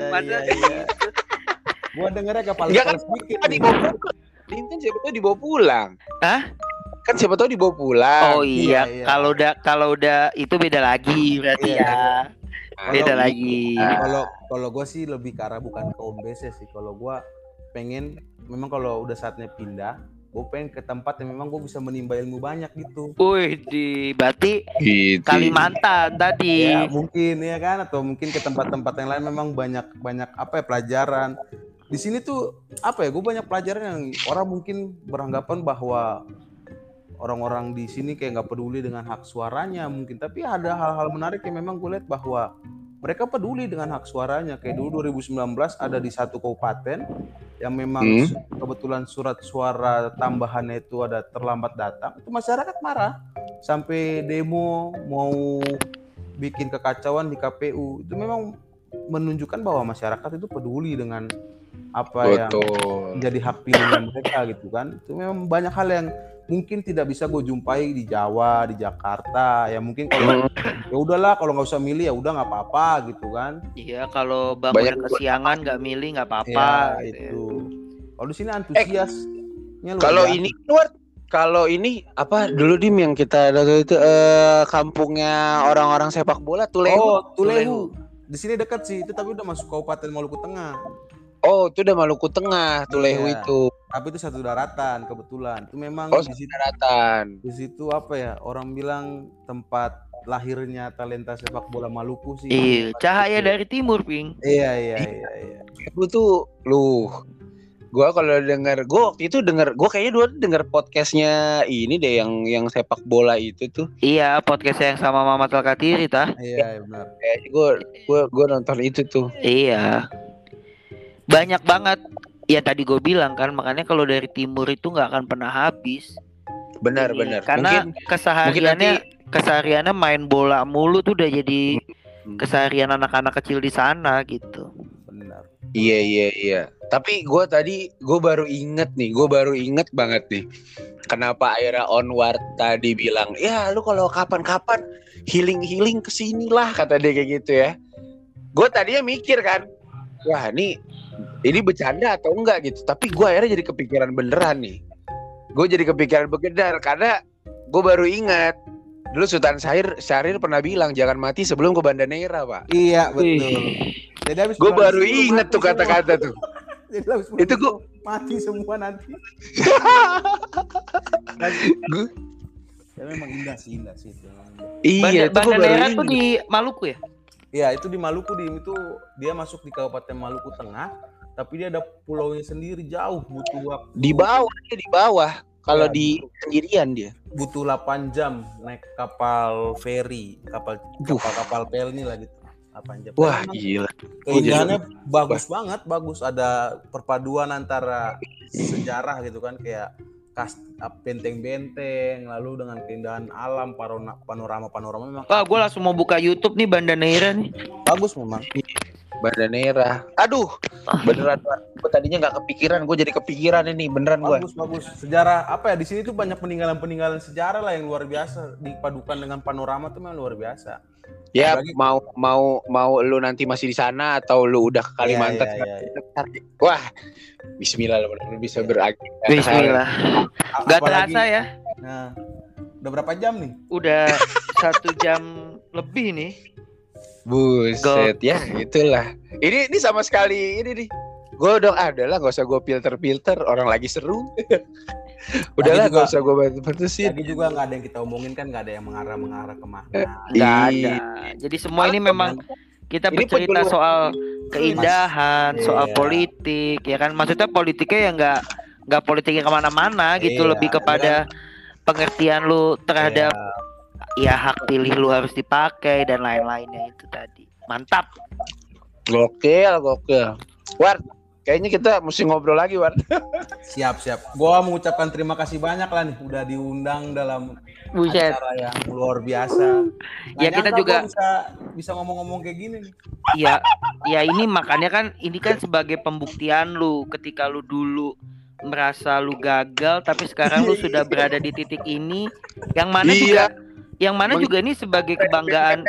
Gua dengernya kepala sedikit. Kan siapa tahu dibawa pulang. Hah? Kan siapa tahu dibawa pulang. Iya. Kalau udah itu beda lagi berarti ya. Beda lagi. Kalau gue sih lebih ke arah bukan ke home base sih. Kalau gue pengen memang kalau udah saatnya pindah, gue pengen ke tempat yang memang gue bisa menimba ilmu banyak gitu. Berarti Kalimantan tadi. Ya mungkin ya kan, atau mungkin ke tempat-tempat yang lain memang banyak pelajaran. Di sini tuh gue banyak pelajaran yang orang mungkin beranggapan bahwa orang-orang di sini kayak nggak peduli dengan hak suaranya mungkin, tapi ada hal-hal menarik yang memang gue lihat bahwa mereka peduli dengan hak suaranya. Kayak dulu 2019 ada di satu kabupaten yang memang kebetulan surat suara tambahannya itu ada terlambat datang, itu masyarakat marah sampai demo mau bikin kekacauan di KPU. Itu memang menunjukkan bahwa masyarakat itu peduli dengan apa yang menjadi hak pilihan mereka gitu kan. Itu memang banyak hal yang mungkin tidak bisa gue jumpai di Jawa, di Jakarta. Ya mungkin kalau ya udahlah, kalau nggak usah milih ya udah nggak apa-apa gitu kan. Iya, kalau bangun kesiangan nggak milih nggak apa-apa. Ya, itu. Kalau di sini antusiasnya kalau ini luar, kalau ini apa dulu Dim yang kita ada itu kampungnya orang-orang sepak bola Tulehu. Oh, Tulehu. Di sini dekat sih, itu tapi udah masuk Kabupaten Maluku Tengah. Oh, itu udah Maluku Tengah, Tulehu itu. Tapi itu satu daratan kebetulan. Itu memang di situ daratan. Di situ apa ya? Orang bilang tempat lahirnya talenta sepak bola Maluku sih. Iya, cahaya dari timur, Ping. Iya. Itu tuh gua kalau denger, gua waktu itu kayaknya denger podcastnya ini deh yang sepak bola itu tuh. Iya, podcast yang sama Mamat Al-Katiri tah. Iya, benar. Gua nonton itu tuh. Iya. Banyak banget. Ya tadi gue bilang kan, makanya kalau dari timur itu nggak akan pernah habis. Benar. Karena kesehariannya main bola mulu tuh udah jadi keseharian anak-anak kecil di sana gitu. Benar. Iya. Tapi gue baru inget banget nih. Kenapa akhirnya Onward tadi bilang, ya lu kalau kapan-kapan healing kesinilah, kata dia kayak gitu ya. Gue tadinya mikir kan, wah ini bercanda atau enggak gitu. Tapi gue akhirnya jadi kepikiran beneran nih. Gue jadi kepikiran beneran karena gue baru ingat dulu Sultan Syahrir pernah bilang jangan mati sebelum ke Banda Neira, Pak. Iya, betul. Jadi gue baru ingat tuh kata-kata tuh. Itu gue mati semua nanti. Ya memang indah sih itu. Iya, Banda Neira tuh di Maluku ya? Iya, itu di Maluku, itu dia masuk di Kabupaten Maluku Tengah, tapi dia ada pulaunya sendiri jauh, butuh waktu. Di bawah. Kalau di sendirian dia butuh 8 jam naik kapal feri, kapal pelni lah gitu. 8 jam. Wah, gila. Keindahannya bagus banget, bagus. Ada perpaduan antara sejarah gitu kan, kayak benteng-benteng, lalu dengan keindahan alam, panorama memang. Gue langsung mau buka YouTube nih Banda Neira nih. Bagus memang. Banda Neira. Aduh, beneran. Gue tadinya nggak kepikiran, gue jadi kepikiran ini beneran gue. Bagus. Sejarah apa ya, di sini tuh banyak peninggalan sejarah lah yang luar biasa, dipadukan dengan panorama tuh memang luar biasa. Ya, apalagi mau lu nanti masih di sana atau lu udah ke Kalimantan. Iya. Wah, bismillah lu bisa beragam. Bismillah. Gak terasa ya. Nah, udah berapa jam nih? Udah 1 jam lebih nih. Buset, ya itulah. Ini sama sekali ini nih. Gue udah adalah nggak usah gue filter orang lagi seru. Udahlah nggak usah gue batasin. Lagi juga nggak ada yang kita omongin kan, nggak ada yang mengarah kemana. Nggak ada. Jadi semua ini memang kita bercerita soal keindahan, soal politik, ya kan. Maksudnya politiknya ya nggak politiknya kemana-mana gitu, lebih kepada pengertian lu terhadap ya hak pilih lu harus dipakai dan lain-lainnya itu tadi. Mantap. Gokil. War, kayaknya kita mesti ngobrol lagi, War. Siap. Gua mengucapkan terima kasih banyak lah nih udah diundang dalam acara yang luar biasa. Ya kita juga bisa ngomong-ngomong kayak gini nih. Ya ini makanya kan ini kan sebagai pembuktian lu ketika lu dulu merasa lu gagal tapi sekarang lu sudah berada di titik ini yang mana juga ini sebagai kebanggaan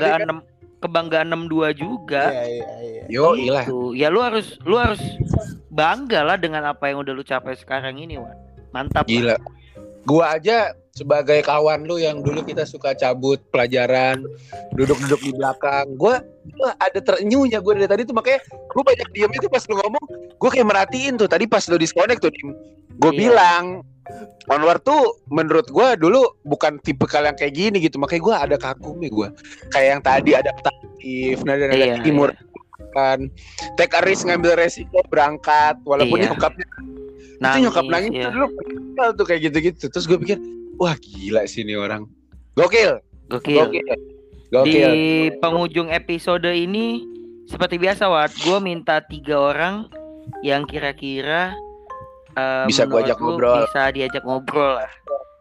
62 juga. Iya. Yo, ilah. Ya lu harus bangga lah dengan apa yang udah lu capai sekarang ini, Wan. Mantap. Gila. Gua aja sebagai kawan lu yang dulu kita suka cabut pelajaran, duduk di belakang. Gua ada terenyuhnya gue dari tadi tuh, makanya gue banyak diem itu pas lu ngomong. Gue kayak merhatiin tuh tadi pas lu disconnect tuh, gue bilang Onward tuh menurut gue dulu bukan tipe kalian kayak gini gitu, makanya gue ada kagumnya gue kayak yang tadi adaptatif, nada timur kan, take a risk, ngambil resiko berangkat walaupun nyokapnya itu nyokap nangis tuh dulu tuh kayak gitu-gitu. Terus gue pikir Wah gila sih ini orang. Gokil. Gokil. Di Gokil. penghujung episode ini seperti biasa Wat, gue minta 3 orang yang kira-kira Bisa gua menurut ajak lu ngobrol. bisa diajak ngobrol lah.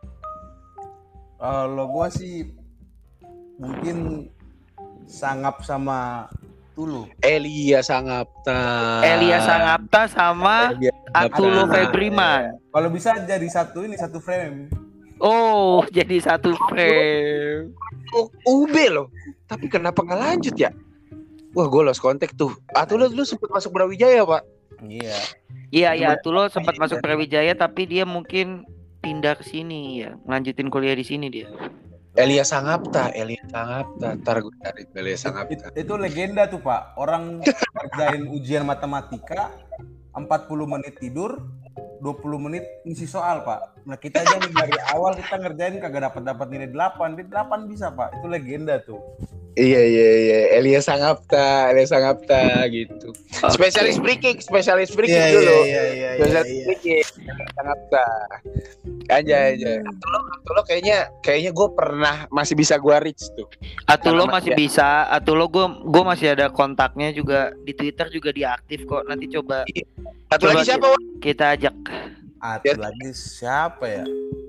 Kalau gua sih mungkin Sangap sama Tulu. Elia Sangapta. Elia Sangapta sama Elia Atulo Sangapta. Febriman. Kalau bisa jadi satu frame. Oh, jadi satu frame. UB loh. Tapi kenapa nggak lanjut ya? Wah, gue lost kontak tuh. Atulo dulu sempat masuk Brawijaya, Pak. Iya. Iya, Atulo sempat masuk Brawijaya tapi dia mungkin pindah ke sini ya, melanjutin kuliah di sini dia. Elia Sangapta. Ntar gue cari Elia Sangapta. Itu legenda tuh Pak. Orang kerjain ujian matematika 40 menit tidur, 20 menit ngisi soal Pak. Nah kita aja nih dari awal kita ngerjain kagak dapat nilai 8. Di 8 bisa Pak. Itu legenda tuh. Iya. Elia Sangapta gitu. Oke. Spesialis free kick dulu. Spesialis free kick. Sangapta. Aja. Atulo kayaknya gue pernah masih bisa gue reach tuh. Atulo Karena masih bisa. Atulo gue masih ada kontaknya juga di Twitter juga dia aktif kok. Nanti coba Satu Coba lagi siapa? Wan? kita ajak. Atau lagi siapa ya?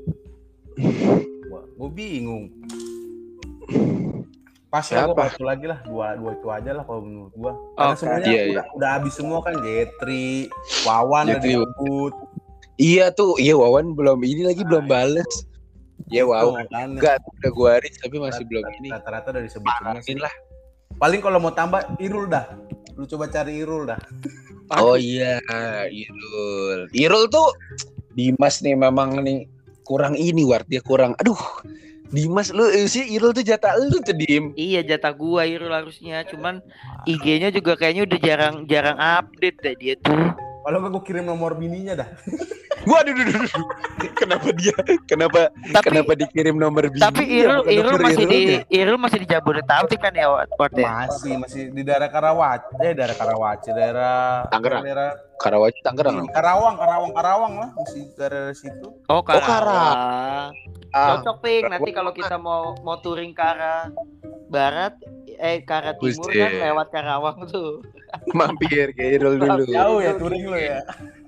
Gue bingung. Pas lah Siapa? gua satu lagi lah, dua itu aja lah kalau menurut gua. Karena Oke. sebenarnya udah habis semua kan Jetri, Wawan udah Jetri. disebut. Iya tuh, Wawan belum bales. Ya wow, Makanya. enggak udah gue reach tapi masih belum ini. Rata-rata udah disebut semua sih. Parahin lah. Paling kalau mau tambah Irul dah. Lu coba cari Irul dah. Oh iya, Irul tuh Dimas nih memang nih kurang ini Ward, dia kurang. Aduh, Dimas lu sih Irul tuh jatah lu tuh Dim. Iya jatah gua Irul harusnya. Cuman IG-nya juga kayaknya udah jarang update deh dia tuh. Kalau nggak gue kirim nomor bininya dah. Waduh. Kenapa dikirim nomor bini? Tapi Irul masih di Jabodetabek kan ya Wat ya? Masih di daerah Karawaci, daerah Tangerang. Daerah Karawaci Tangerang. Karawang lah, masih daerah situ. Oh Karawang. Ah, Cocok Ping, nanti kalau kita mau touring ke arah barat, ke arah timur kan Buset. lewat Karawang tuh. mampir ke Irul dulu. Jauh ya touring lo ya.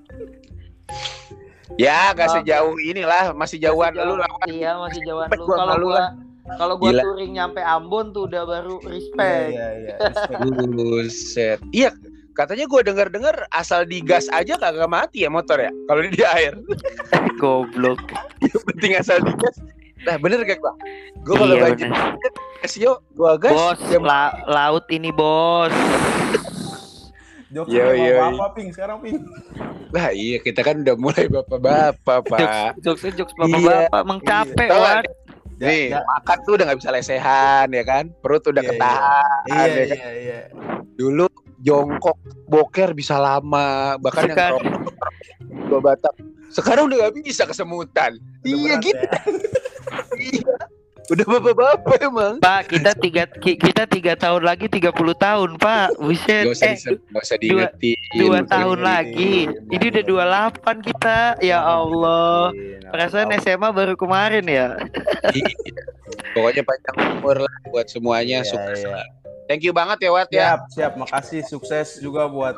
Ya, gak sejauh inilah, masih jauhan lu lah. Iya, masih jauhan Respect lu. gua sama lu Kalau gua Gila. touring nyampe Ambon tuh udah baru respect. Iya. Respect. Buset. Iya, katanya gue dengar asal digas aja kagak mati ya motor ya kalau di air. Goblok. Yang penting asal digas. Nah, bener gak Pak? Gue kalau Iya, banjir gas yuk, gue gas. Bos, laut ini bos. Jokesnya Yo. apa Ping sekarang Ping? Lah iya, kita kan udah mulai bapak-bapak Pak. Jokes Iya. bapak-bapak emang capek Tahu Wat. Nih, makan tuh udah gak bisa lesehan ya kan. Perut udah ketahan ya kan. Iya. Dulu jongkok boker bisa lama, bahkan Sekarang- yang dua batang. Sekarang udah gak bisa kesemutan. Udah Iya berat gitu. ya. Iya. Udah bapak-bapak emang. Pak, kita 3 tahun lagi 30 tahun, Pak. Buset. Gak usah diingetin. 2 tahun Iya, lagi. iya, Ini udah 28 kita. Ya Allah. Perasaan SMA baru kemarin ya. Iya. Pokoknya panjang umur lah buat semuanya. Iya, Sukses iya. lah. Thank you banget ya Wat ya. Siap. Makasih, sukses juga buat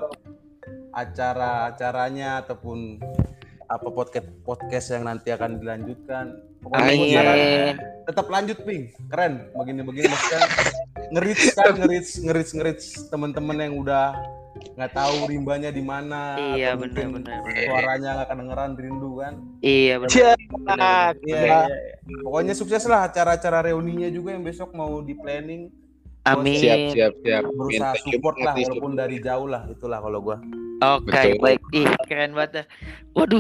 acaranya ataupun apa podcast yang nanti akan dilanjutkan. Pokoknya Amin. usahakan tetap lanjut Ping. Keren begini maksudnya ngerits teman-teman yang udah nggak tahu rimbanya di mana. Iya, atau mungkin benar. Suaranya nggak kedengeran rindu kan. Iya, benar. Siap. Iya. Pokoknya sukses lah acara-acara reuninya juga yang besok mau di planning. Amin. Siap. Berusaha Thank you support lah banget, walaupun dari jauh lah, itulah kalau gua. Oke, Betul. baik. Ih, keren banget. dah. Waduh.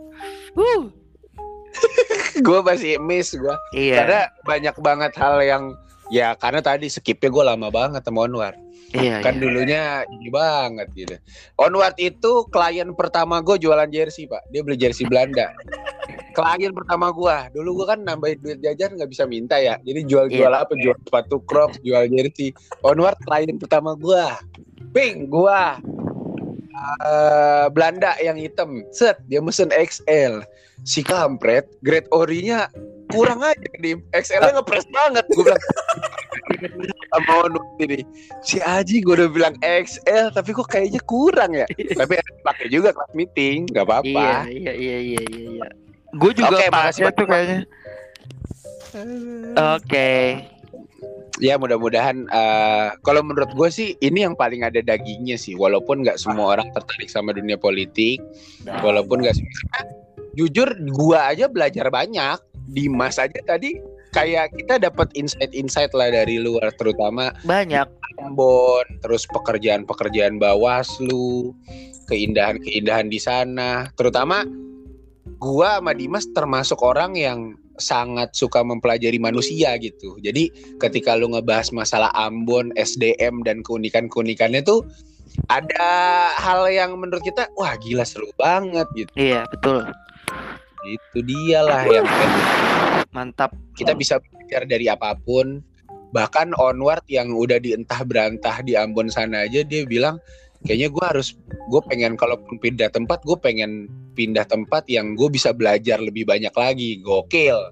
Gue masih miss gue. Iya. Karena banyak banget hal yang ya karena tadi skipnya gue lama banget sama Onward. Iya. Kan dulunya ini banget gitu. Onward itu klien pertama gue jualan jersey Pak. Dia beli jersey Belanda. Klien pertama gue. Dulu gue kan nambahin duit jajan nggak bisa minta ya. Jadi jual apa? Jual sepatu Crocs, jual jersey. Onward klien pertama gue. Ping gue. Belanda yang hitam. Set dia mesen XL. Si kampret grade ori-nya kurang aja nih. XL-nya ngepres banget. Gue bilang mau ini si Aji gue udah bilang XL tapi kok kayaknya kurang ya. Tapi pakai juga kelas meeting, nggak apa-apa. Iya. Gue juga Oke, pakai makasih tuh kayaknya. Oke. Ya mudah-mudahan kalau menurut gue sih ini yang paling ada dagingnya sih, walaupun nggak semua orang tertarik sama dunia politik, walaupun nggak semua. Jujur gue aja belajar banyak. Dimas aja tadi kayak kita dapat insight lah dari luar, terutama Banyak. Ambon, terus pekerjaan Bawaslu, keindahan di sana. Terutama gua sama Dimas termasuk orang yang sangat suka mempelajari manusia gitu. Jadi ketika lu ngebahas masalah Ambon, SDM dan keunikan-keunikannya tuh ada hal yang menurut kita wah gila seru banget gitu. Iya, betul. Itu dialah yang Mantap. kita bisa belajar dari apapun. Bahkan Onward yang udah dientah berantah di Ambon sana aja dia bilang kayaknya gue pengen kalaupun pindah tempat gue pengen pindah tempat yang gue bisa belajar lebih banyak lagi. Gokil.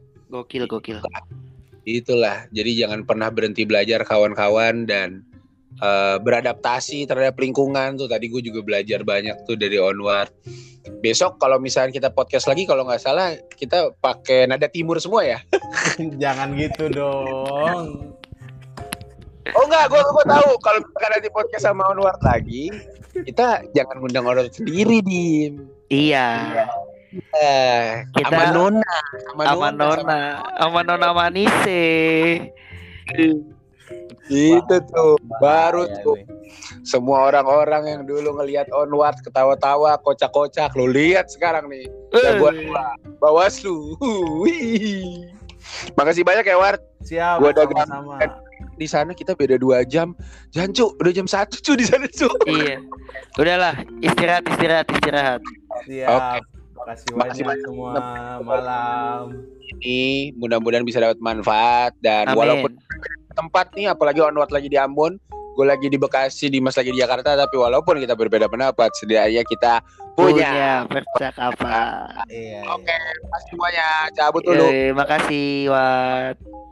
Itulah, jadi jangan pernah berhenti belajar kawan-kawan dan beradaptasi terhadap lingkungan tuh. Tadi gue juga belajar banyak tuh dari Onward. Besok kalau misalnya kita podcast lagi, kalau nggak salah kita pakai nada timur semua ya. Jangan gitu dong. Oh enggak, gue tahu kalau misalkan nanti podcast sama Onward lagi, kita jangan ngundang orang sendiri, Dim. Iya. Kita sama Nona Manise. Itu tuh baru tuh. Semua orang-orang yang dulu ngelihat Onward ketawa-tawa, kocak-kocak, lu lihat sekarang nih. Jagoan Bawaslu. Makasih banyak ya, Ward. Siap. Gua udah sama. Di sana kita beda 2 jam. Jangan udah jam 1 di sana Iya. Udahlah, istirahat. Siap. Oke. Makasih banyak semua. Malam. Ini mudah-mudahan bisa dapat manfaat dan Amin. walaupun tempat nih, apalagi Onward lagi di Ambon, gue lagi di Bekasi, Dimas lagi di Jakarta, tapi walaupun kita berbeda pendapat, setidaknya kita punya percakapan. Iya. Oke, makasih semuanya. Cabut dulu. Makasih, Wat.